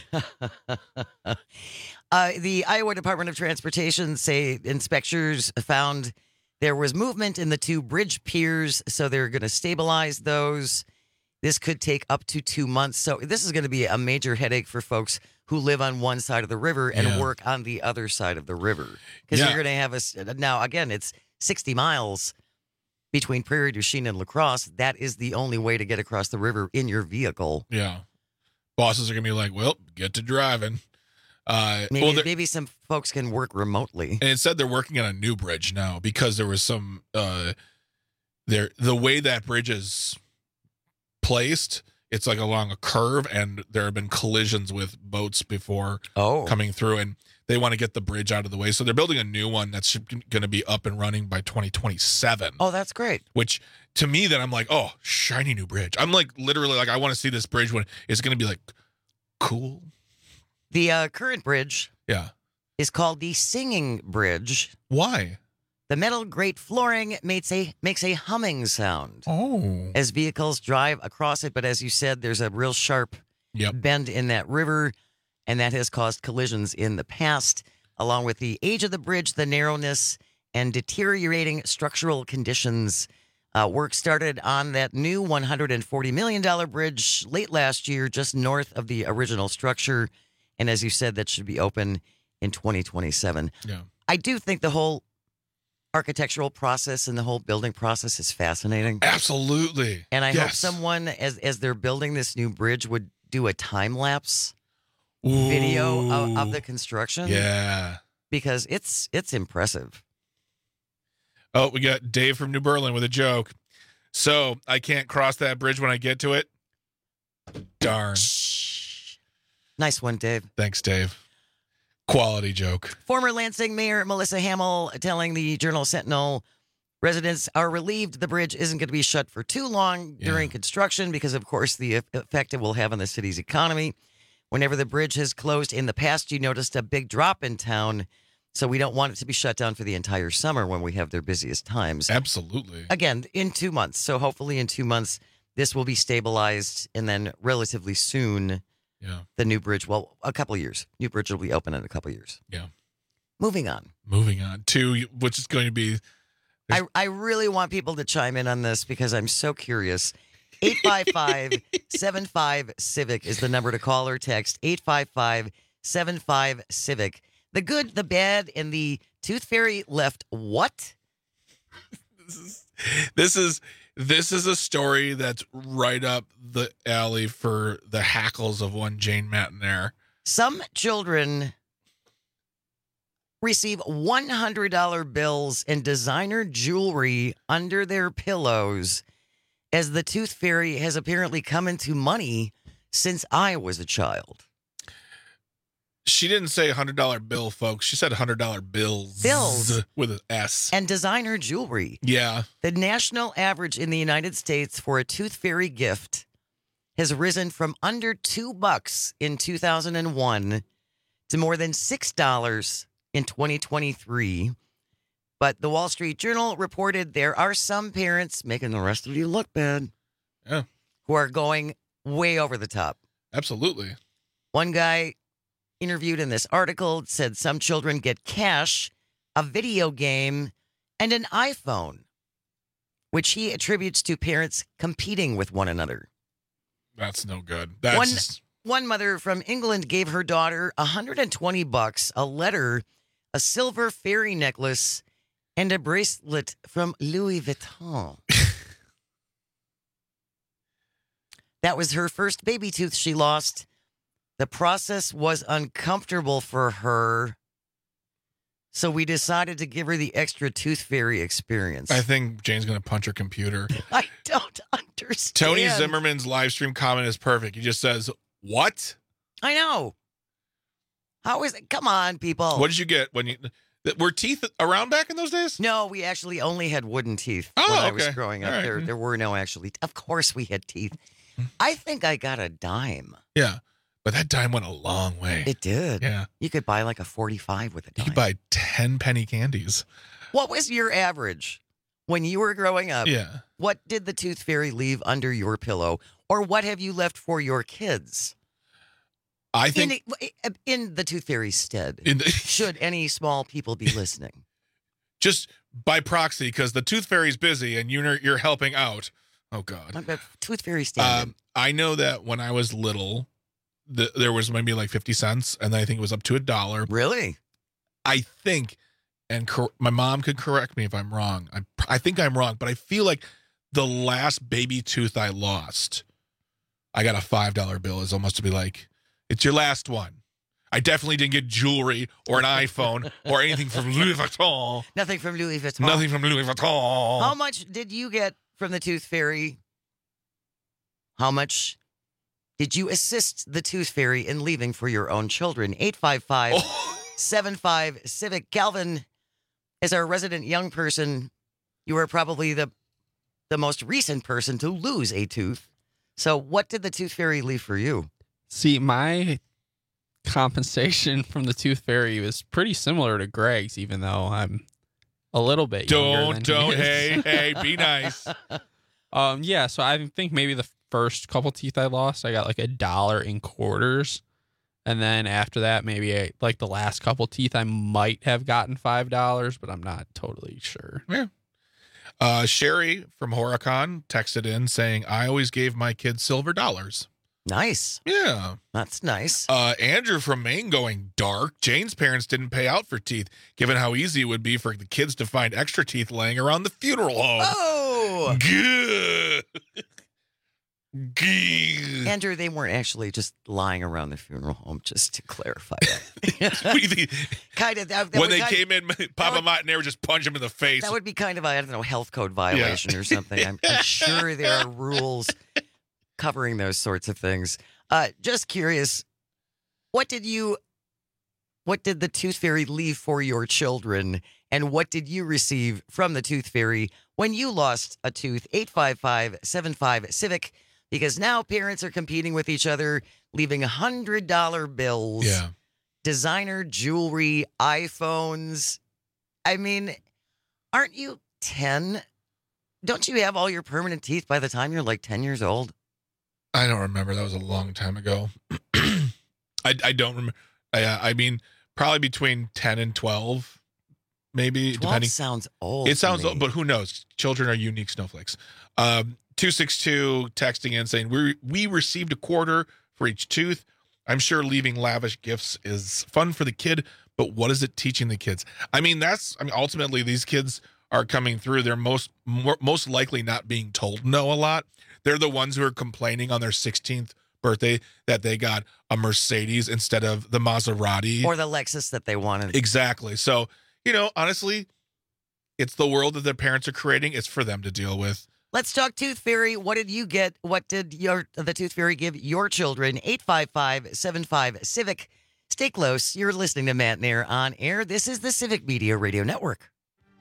uh, the Iowa Department of Transportation say inspectors found there was movement in the two bridge piers, so they're going to stabilize those. This could take up to two months. So this is going to be a major headache for folks who live on one side of the river and Yeah. work on the other side of the river. Because Yeah. you're going to have a now again, it's sixty miles between Prairie du Chien and La Crosse. That is the only way to get across the river in your vehicle. Yeah. Bosses are going to be like, well, get to driving. Uh, Maybe, well, they're- maybe some folks can work remotely. and it said they're working on a new bridge now because there was some uh there the way that bridge is placed, it's like along a curve and there have been collisions with boats before oh. coming through and they want to get the bridge out of the way. So they're building a new one that's going to be up and running by twenty twenty-seven. Oh, that's great. Which to me then I'm like, "Oh, shiny new bridge." I'm like literally like I want to see this bridge when it's going to be like cool. The uh, current bridge Yeah. is called the Singing Bridge. Why? The metal grate flooring makes a makes a humming sound Oh. as vehicles drive across it. But as you said, there's a real sharp Yep. bend in that river, and that has caused collisions in the past, along with the age of the bridge, the narrowness, and deteriorating structural conditions. Uh, work started on that new one hundred forty million dollars bridge late last year, just north of the original structure. And as you said, that should be open in twenty twenty-seven. Yeah. I do think the whole architectural process and the whole building process is fascinating. Absolutely. And I hope Yes. someone, as as they're building this new bridge, would do a time lapse video of, of the construction. Yeah. Because it's it's impressive. Oh, we got Dave from New Berlin with a joke. So I can't cross that bridge when I get to it. Darn. Nice one, Dave. Thanks, Dave. Quality joke. Former Lansing Mayor Melissa Hamill telling the Journal Sentinel residents are relieved the bridge isn't going to be shut for too long during construction because, of course, the effect it will have on the city's economy. Whenever the bridge has closed in the past, you noticed a big drop in town. So we don't want it to be shut down for the entire summer when we have their busiest times. Absolutely. Again, in two months. So hopefully in two months, this will be stabilized. And then relatively soon, Yeah. the new bridge, well, a couple of years. New bridge will be open in a couple of years. Yeah. Moving on. Moving on to which is going to be I, I really want people to chime in on this because I'm so curious. eight five five, seven five, CIVIC is the number to call or text. eight five five, seven five, CIVIC. The good, the bad, and the Tooth Fairy left what? this is this is this is a story that's right up the alley for the hackles of one Jane Matinair. Some children receive one hundred dollar bills and designer jewelry under their pillows as the Tooth Fairy has apparently come into money since I was a child. She didn't say one hundred dollar bill, folks. She said one hundred dollar bills. Bills. With an S. And designer jewelry. Yeah. The national average in the United States for a Tooth Fairy gift has risen from under two bucks in two thousand one to more than six dollars in twenty twenty-three. But the Wall Street Journal reported there are some parents making the rest of you look bad. Yeah. Who are going way over the top. Absolutely. One guy interviewed in this article said some children get cash, a video game, and an iPhone, which he attributes to parents competing with one another. That's no good. That's one, just... one mother from England gave her daughter one hundred twenty bucks, a letter, a silver fairy necklace, and a bracelet from Louis Vuitton. That was her first baby tooth she lost. The process was uncomfortable for her, so we decided to give her the extra Tooth Fairy experience. I think Jane's going to punch her computer. I don't understand. Tony Zimmerman's live stream comment is perfect. He just says, what? I know. How is it? Come on, people. What did you get when you... Were teeth around back in those days? No, we actually only had wooden teeth oh, when okay. I was growing up. Right. There, there were no actually... Of course we had teeth. I think I got a dime. Yeah. But that dime went a long way. It did. Yeah. You could buy like a forty-five with a dime. You could buy ten penny candies. What was your average when you were growing up? Yeah. What did the Tooth Fairy leave under your pillow? Or what have you left for your kids? I think... In, in the Tooth Fairy's stead, in the, should any small people be listening? Just by proxy, because the Tooth Fairy's busy and you're, you're helping out. Oh, God. Tooth Fairy stand. Um, I know that when I was little... The, there was maybe like fifty cents, and then I think it was up to a dollar. Really? I think, and cor- my mom could correct me if I'm wrong. I, I think I'm wrong, but I feel like the last baby tooth I lost, I got a five dollar bill. Is almost to be like, it's your last one. I definitely didn't get jewelry or an iPhone or anything from Louis Vuitton. Nothing from Louis Vuitton. Nothing from Louis Vuitton. How much did you get from the Tooth Fairy? How much did you assist the Tooth Fairy in leaving for your own children? eight five five, seven five, Civic. Calvin, as our resident young person, you are probably the the most recent person to lose a tooth. So what did the Tooth Fairy leave for you? See, my compensation from the Tooth Fairy was pretty similar to Greg's, even though I'm a little bit younger than Don't, don't, he is. hey, hey, be nice. Um, yeah, so I think maybe the first couple teeth I lost, I got like a dollar in quarters. And then after that, maybe I, like the last couple teeth, I might have gotten five dollars, but I'm not totally sure. Yeah. Uh, Sherry from Horicon texted in saying, I always gave my kids silver dollars. Nice. Yeah. That's nice. Uh, Andrew from Maine going dark. Jane's parents didn't pay out for teeth, given how easy it would be for the kids to find extra teeth laying around the funeral home. Oh! Good. Andrew, they weren't actually just lying around the funeral home, just to clarify that. What do you think? kind of. That, that when they kind came in, Papa would, Martin would just punch him in the face. That would be kind of a, I don't know, health code violation yeah. or something. I'm, I'm sure there are rules covering those sorts of things. Uh, just curious, what did you, what did the Tooth Fairy leave for your children, and what did you receive from the Tooth Fairy when you lost a tooth? eight five five, seven five, Civic. Because now parents are competing with each other, leaving one hundred dollar bills, yeah. designer jewelry, iPhones. I mean, aren't you ten? Don't you have all your permanent teeth by the time you're like ten years old? I don't remember. That was a long time ago. I, I don't remember. I, uh, I mean, probably between ten and twelve, maybe. twelve depending. sounds old. It sounds to me. old, but who knows? Children are unique snowflakes. Um, two six two texting in saying, we we received a quarter for each tooth. I'm sure leaving lavish gifts is fun for the kid, but what is it teaching the kids? I mean, that's, I mean, ultimately these kids are coming through. They're most, more, most likely not being told no a lot. They're the ones who are complaining on their sixteenth birthday that they got a Mercedes instead of the Maserati. Or the Lexus that they wanted. Exactly. So, you know, honestly, it's the world that their parents are creating. It's for them to deal with. Let's talk Tooth Fairy. What did you get? What did your the Tooth Fairy give your children? eight five five, seven five, Civic. Stay close. You're listening to Matt Nair on air. This is the Civic Media Radio Network.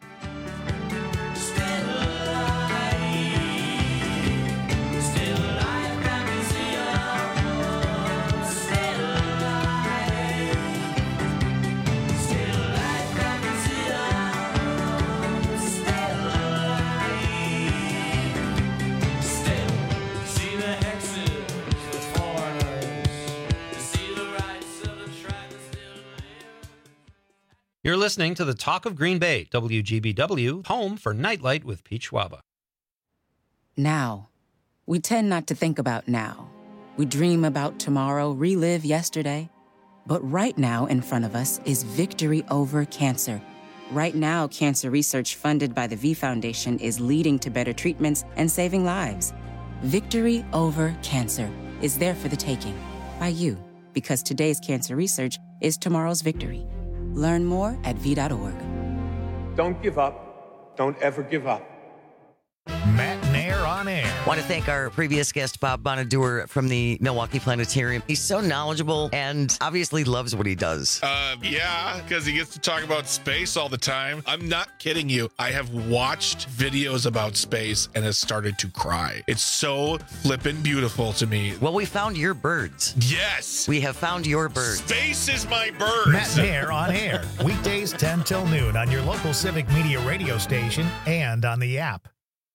You're listening to the Talk of Green Bay, W G B W, home for Nightlight with Pete Schwaba. Now. We tend not to think about now. We dream about tomorrow, relive yesterday. But right now in front of us is victory over cancer. Right now, cancer research funded by the V Foundation is leading to better treatments and saving lives. Victory over cancer is there for the taking by you, because today's cancer research is tomorrow's victory. Learn more at v dot org. Don't give up. Don't ever give up. Matt Nair on air. Want to thank our previous guest, Bob Bonaduer from the Milwaukee Planetarium. He's so knowledgeable and obviously loves what he does. Uh, yeah, because he gets to talk about space all the time. I'm not kidding you. I have watched videos about space and has started to cry. It's so flippin' beautiful to me. Well, we found your birds. Yes. We have found your birds. Space is my birds. Matt Nair on air. Weekdays ten till noon on your local Civic Media radio station and on the app.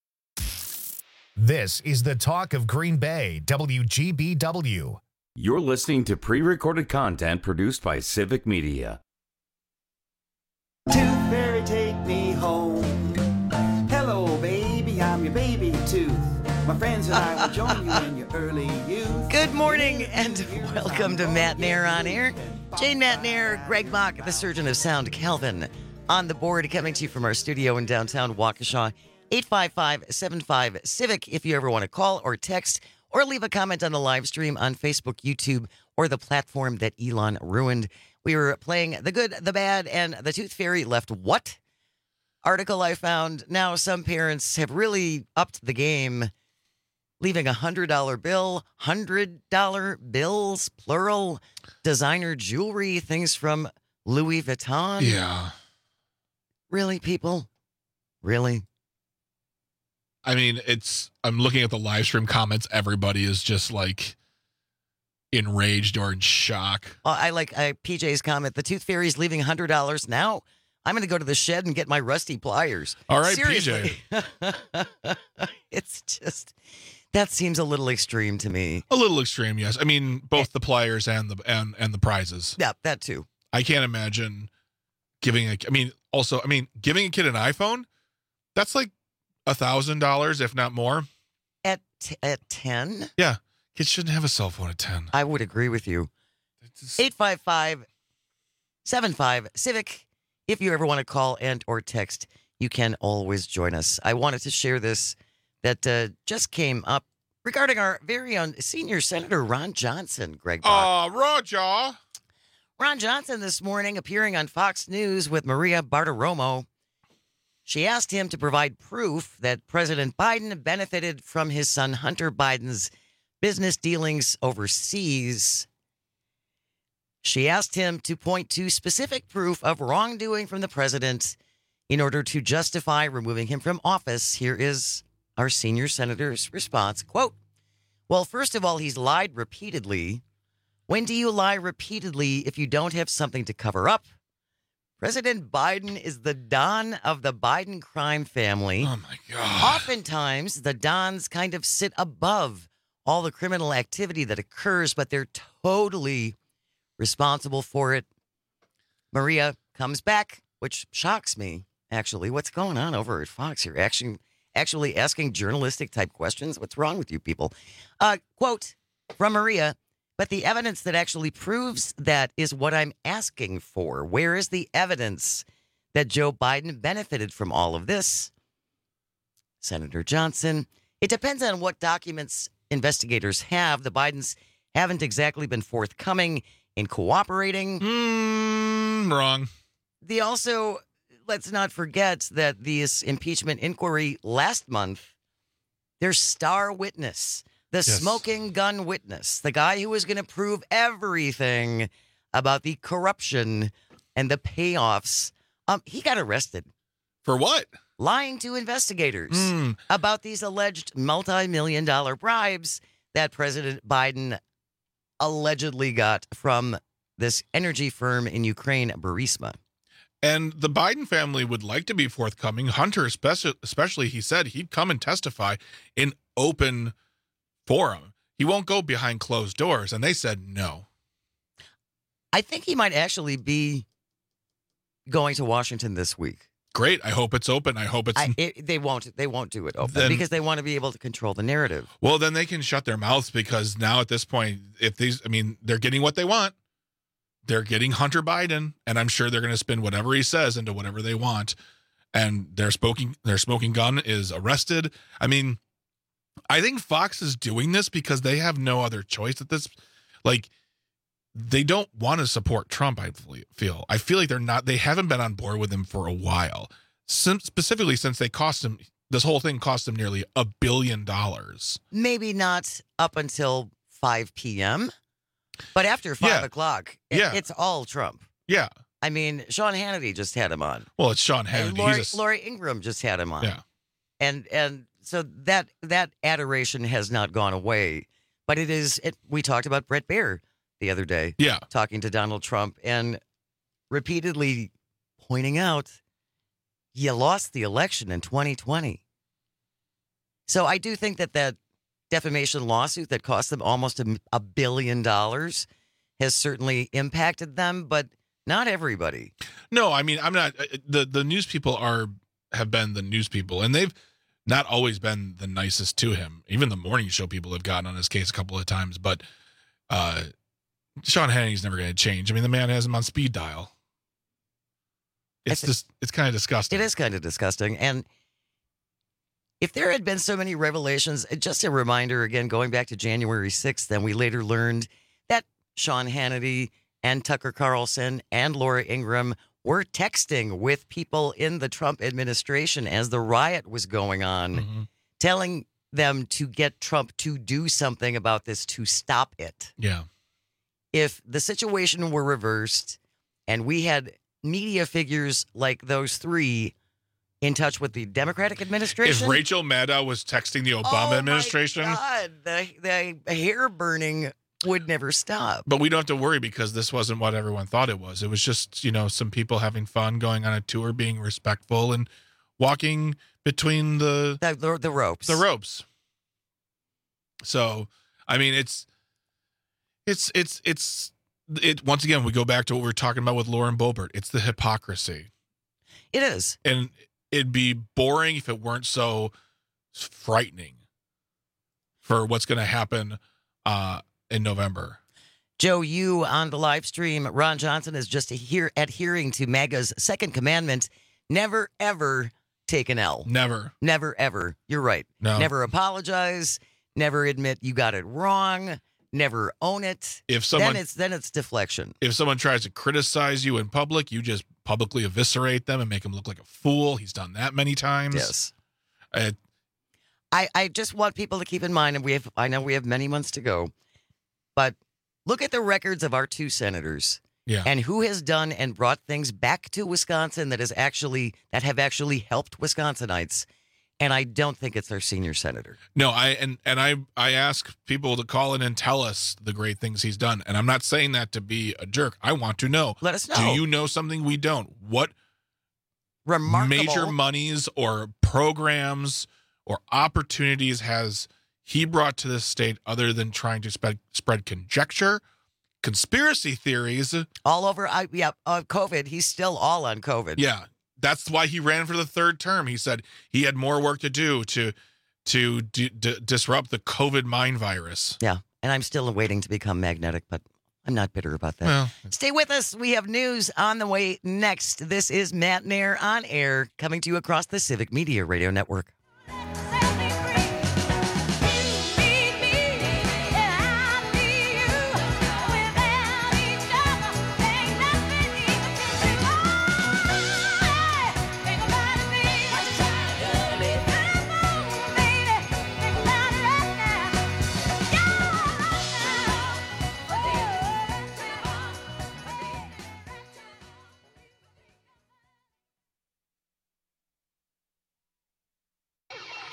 This is the Talk of Green Bay, W G B W. You're listening to pre-recorded content produced by Civic Media. Tooth Fairy, take me home. Hello, baby, I'm your baby tooth. My friends and I will join you in your early youth. Good morning and welcome to Matt Nair on air. Jane Matt Nair, Greg Mock, the surgeon of sound, Calvin on the board, coming to you from our studio in downtown Waukesha. eight five five, seven five, CIVIC if you ever want to call or text or leave a comment on the live stream on Facebook, YouTube, or the platform that Elon ruined. We were playing The Good, the Bad, and the Tooth Fairy left what? Article I found. Now some parents have really upped the game, leaving a one hundred dollar bill, one hundred dollar bills, plural, designer jewelry, things from Louis Vuitton. Yeah. Really, people? Really? I mean, it's, I'm looking at the live stream comments. Everybody is just like enraged or in shock. Uh, I like uh, P J's comment. The Tooth Fairy's leaving one hundred dollars. Now I'm going to go to the shed and get my rusty pliers. All right, seriously. P J. It's just, that seems a little extreme to me. A little extreme, yes. I mean, both the pliers and the and, and the prizes. Yeah, that too. I can't imagine giving a, I mean, also, I mean, giving a kid an iPhone, that's like a thousand dollars, if not more. At t- at ten? Yeah. Kids shouldn't have a cell phone at ten. I would agree with you. eight five five, seven five, CIVIC. If you ever want to call and or text, you can always join us. I wanted to share this that uh, just came up regarding our very own senior Senator Ron Johnson, Greg Bach. Uh, Roger. Ron Johnson this morning appearing on Fox News with Maria Bartiromo. She asked him to provide proof that President Biden benefited from his son Hunter Biden's business dealings overseas. She asked him to point to specific proof of wrongdoing from the president in order to justify removing him from office. Here is our senior senator's response. Quote, well, first of all, he's lied repeatedly. When do you lie repeatedly if you don't have something to cover up? President Biden is the Don of the Biden crime family. Oh, my God. Oftentimes, the Dons kind of sit above all the criminal activity that occurs, but they're totally responsible for it. Maria comes back, which shocks me, actually. What's going on over at Fox? You're actually, actually asking journalistic-type questions? What's wrong with you people? Uh, quote from Maria, but the evidence that actually proves that is what I'm asking for. Where is the evidence that Joe Biden benefited from all of this? Senator Johnson, it depends on what documents investigators have. The Bidens haven't exactly been forthcoming in cooperating. Mm, wrong. The also, let's not forget that this impeachment inquiry last month, their star witness, the Yes. smoking gun witness, the guy who was going to prove everything about the corruption and the payoffs. Um, he got arrested. For what? Lying to investigators Mm. about these alleged multi-million dollar bribes that President Biden allegedly got from this energy firm in Ukraine, Burisma. And the Biden family would like to be forthcoming. Hunter, especially, especially, he said he'd come and testify in open forum. He won't go behind closed doors. And they said no. I think he might actually be going to Washington this week. Great. I hope it's open. I hope it's. I, it, they won't. They won't do it open Then- because they want to be able to control the narrative. Well, then they can shut their mouths because now at this point, if these, I mean, they're getting what they want. They're getting Hunter Biden, and I'm sure they're going to spin whatever he says into whatever they want. And their smoking, their smoking gun is arrested. I mean, I think Fox is doing this because they have no other choice at this. Like, they don't want to support Trump. I feel. I feel like they're not. They haven't been on board with him for a while. Since, specifically since they cost him. This whole thing cost them nearly a billion dollars. Maybe not up until five p.m., but after five Yeah. o'clock, it, Yeah. it's all Trump. Yeah. I mean, Sean Hannity just had him on. Well, it's Sean And Hannity. Lori, He's a, Lori Ingram just had him on. Yeah. And and so that that adoration has not gone away, but it is. It, we talked about Brett Baer the other day. Yeah. Talking to Donald Trump and repeatedly pointing out you lost the election in twenty twenty. So I do think that that defamation lawsuit that cost them almost a, a billion dollars has certainly impacted them, but not everybody. No, I mean, I'm not. The the news people are have been the news people, and they've not always been the nicest to him. Even the morning show people have gotten on his case a couple of times, but uh, Sean Hannity's never going to change. I mean, the man has him on speed dial. It's just, it's kind of disgusting. It is kind of disgusting. And if there had been so many revelations, just a reminder again, going back to January sixth, then we later learned that Sean Hannity and Tucker Carlson and Laura Ingram were texting with people in the Trump administration as the riot was going on, Mm-hmm. telling them to get Trump to do something about this to stop it. Yeah. If the situation were reversed and we had media figures like those three in touch with the Democratic administration. If Rachel Maddow was texting the Obama oh administration. My God, the, the hair burning would never stop. But we don't have to worry because this wasn't what everyone thought it was. It was just, you know, some people having fun, going on a tour, being respectful, and walking between the the, the, the ropes. The ropes. So, I mean, it's, it's, it's, it's, it. Once again, we go back to what we were talking about with Lauren Boebert. It's the hypocrisy. It is. And it'd be boring if it weren't so frightening for what's going to happen uh, in November. Joe, you on the live stream, Ron Johnson is just adhere- adhering to MAGA's second commandment, never, ever take an L. Never. Never, ever. You're right. No. Never apologize. Never admit you got it wrong. Never own it. If someone, then it's then it's deflection. If someone tries to criticize you in public, you just publicly eviscerate them and make them look like a fool. He's done that many times. Yes. Uh, I, I just want people to keep in mind, and we have I know we have many months to go, but look at the records of our two senators. Yeah. And who has done and brought things back to Wisconsin that is actually that have actually helped Wisconsinites. And I don't think it's our senior senator. No, I and and I I ask people to call in and tell us the great things he's done. And I'm not saying that to be a jerk. I want to know. Let us know. Do you know something we don't? What remarkable major monies or programs or opportunities has he brought to this state other than trying to spread spread conjecture, conspiracy theories all over? I yeah, uh, COVID. He's still all on COVID. Yeah. That's why he ran for the third term. He said he had more work to do to to d- d- disrupt the COVID mind virus. Yeah, and I'm still waiting to become magnetic, but I'm not bitter about that. Well, stay with us. We have news on the way next. This is Matt Nair on air, coming to you across the Civic Media Radio Network.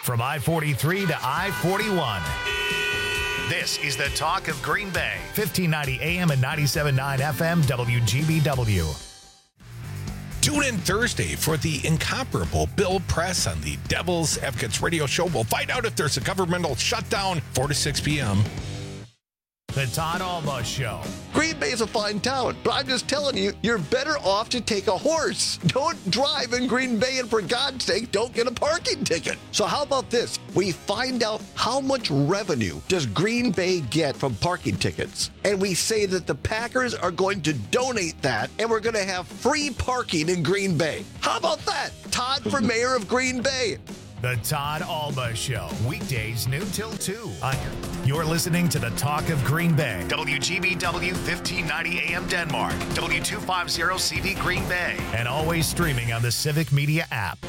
from I forty-three to I forty-one. This is the Talk of Green Bay, fifteen ninety A M and ninety-seven point nine F M W G B W. Tune in Thursday for the incomparable Bill Press on the Devil's Advocates radio show. We'll find out if there's a governmental shutdown, four to six p.m. The Todd Alba Show. Green Bay is a fine town, but I'm just telling you, you're better off to take a horse. Don't drive in Green Bay, and for God's sake, don't get a parking ticket. So how about this? We find out how much revenue does Green Bay get from parking tickets, and we say that the Packers are going to donate that, and we're going to have free parking in Green Bay. How about that? Todd for mayor of Green Bay. The Todd Alba Show, weekdays noon till two. You're listening to the Talk of Green Bay, W G B W fifteen ninety A M Denmark, W two fifty C V Green Bay, and always streaming on the Civic Media app.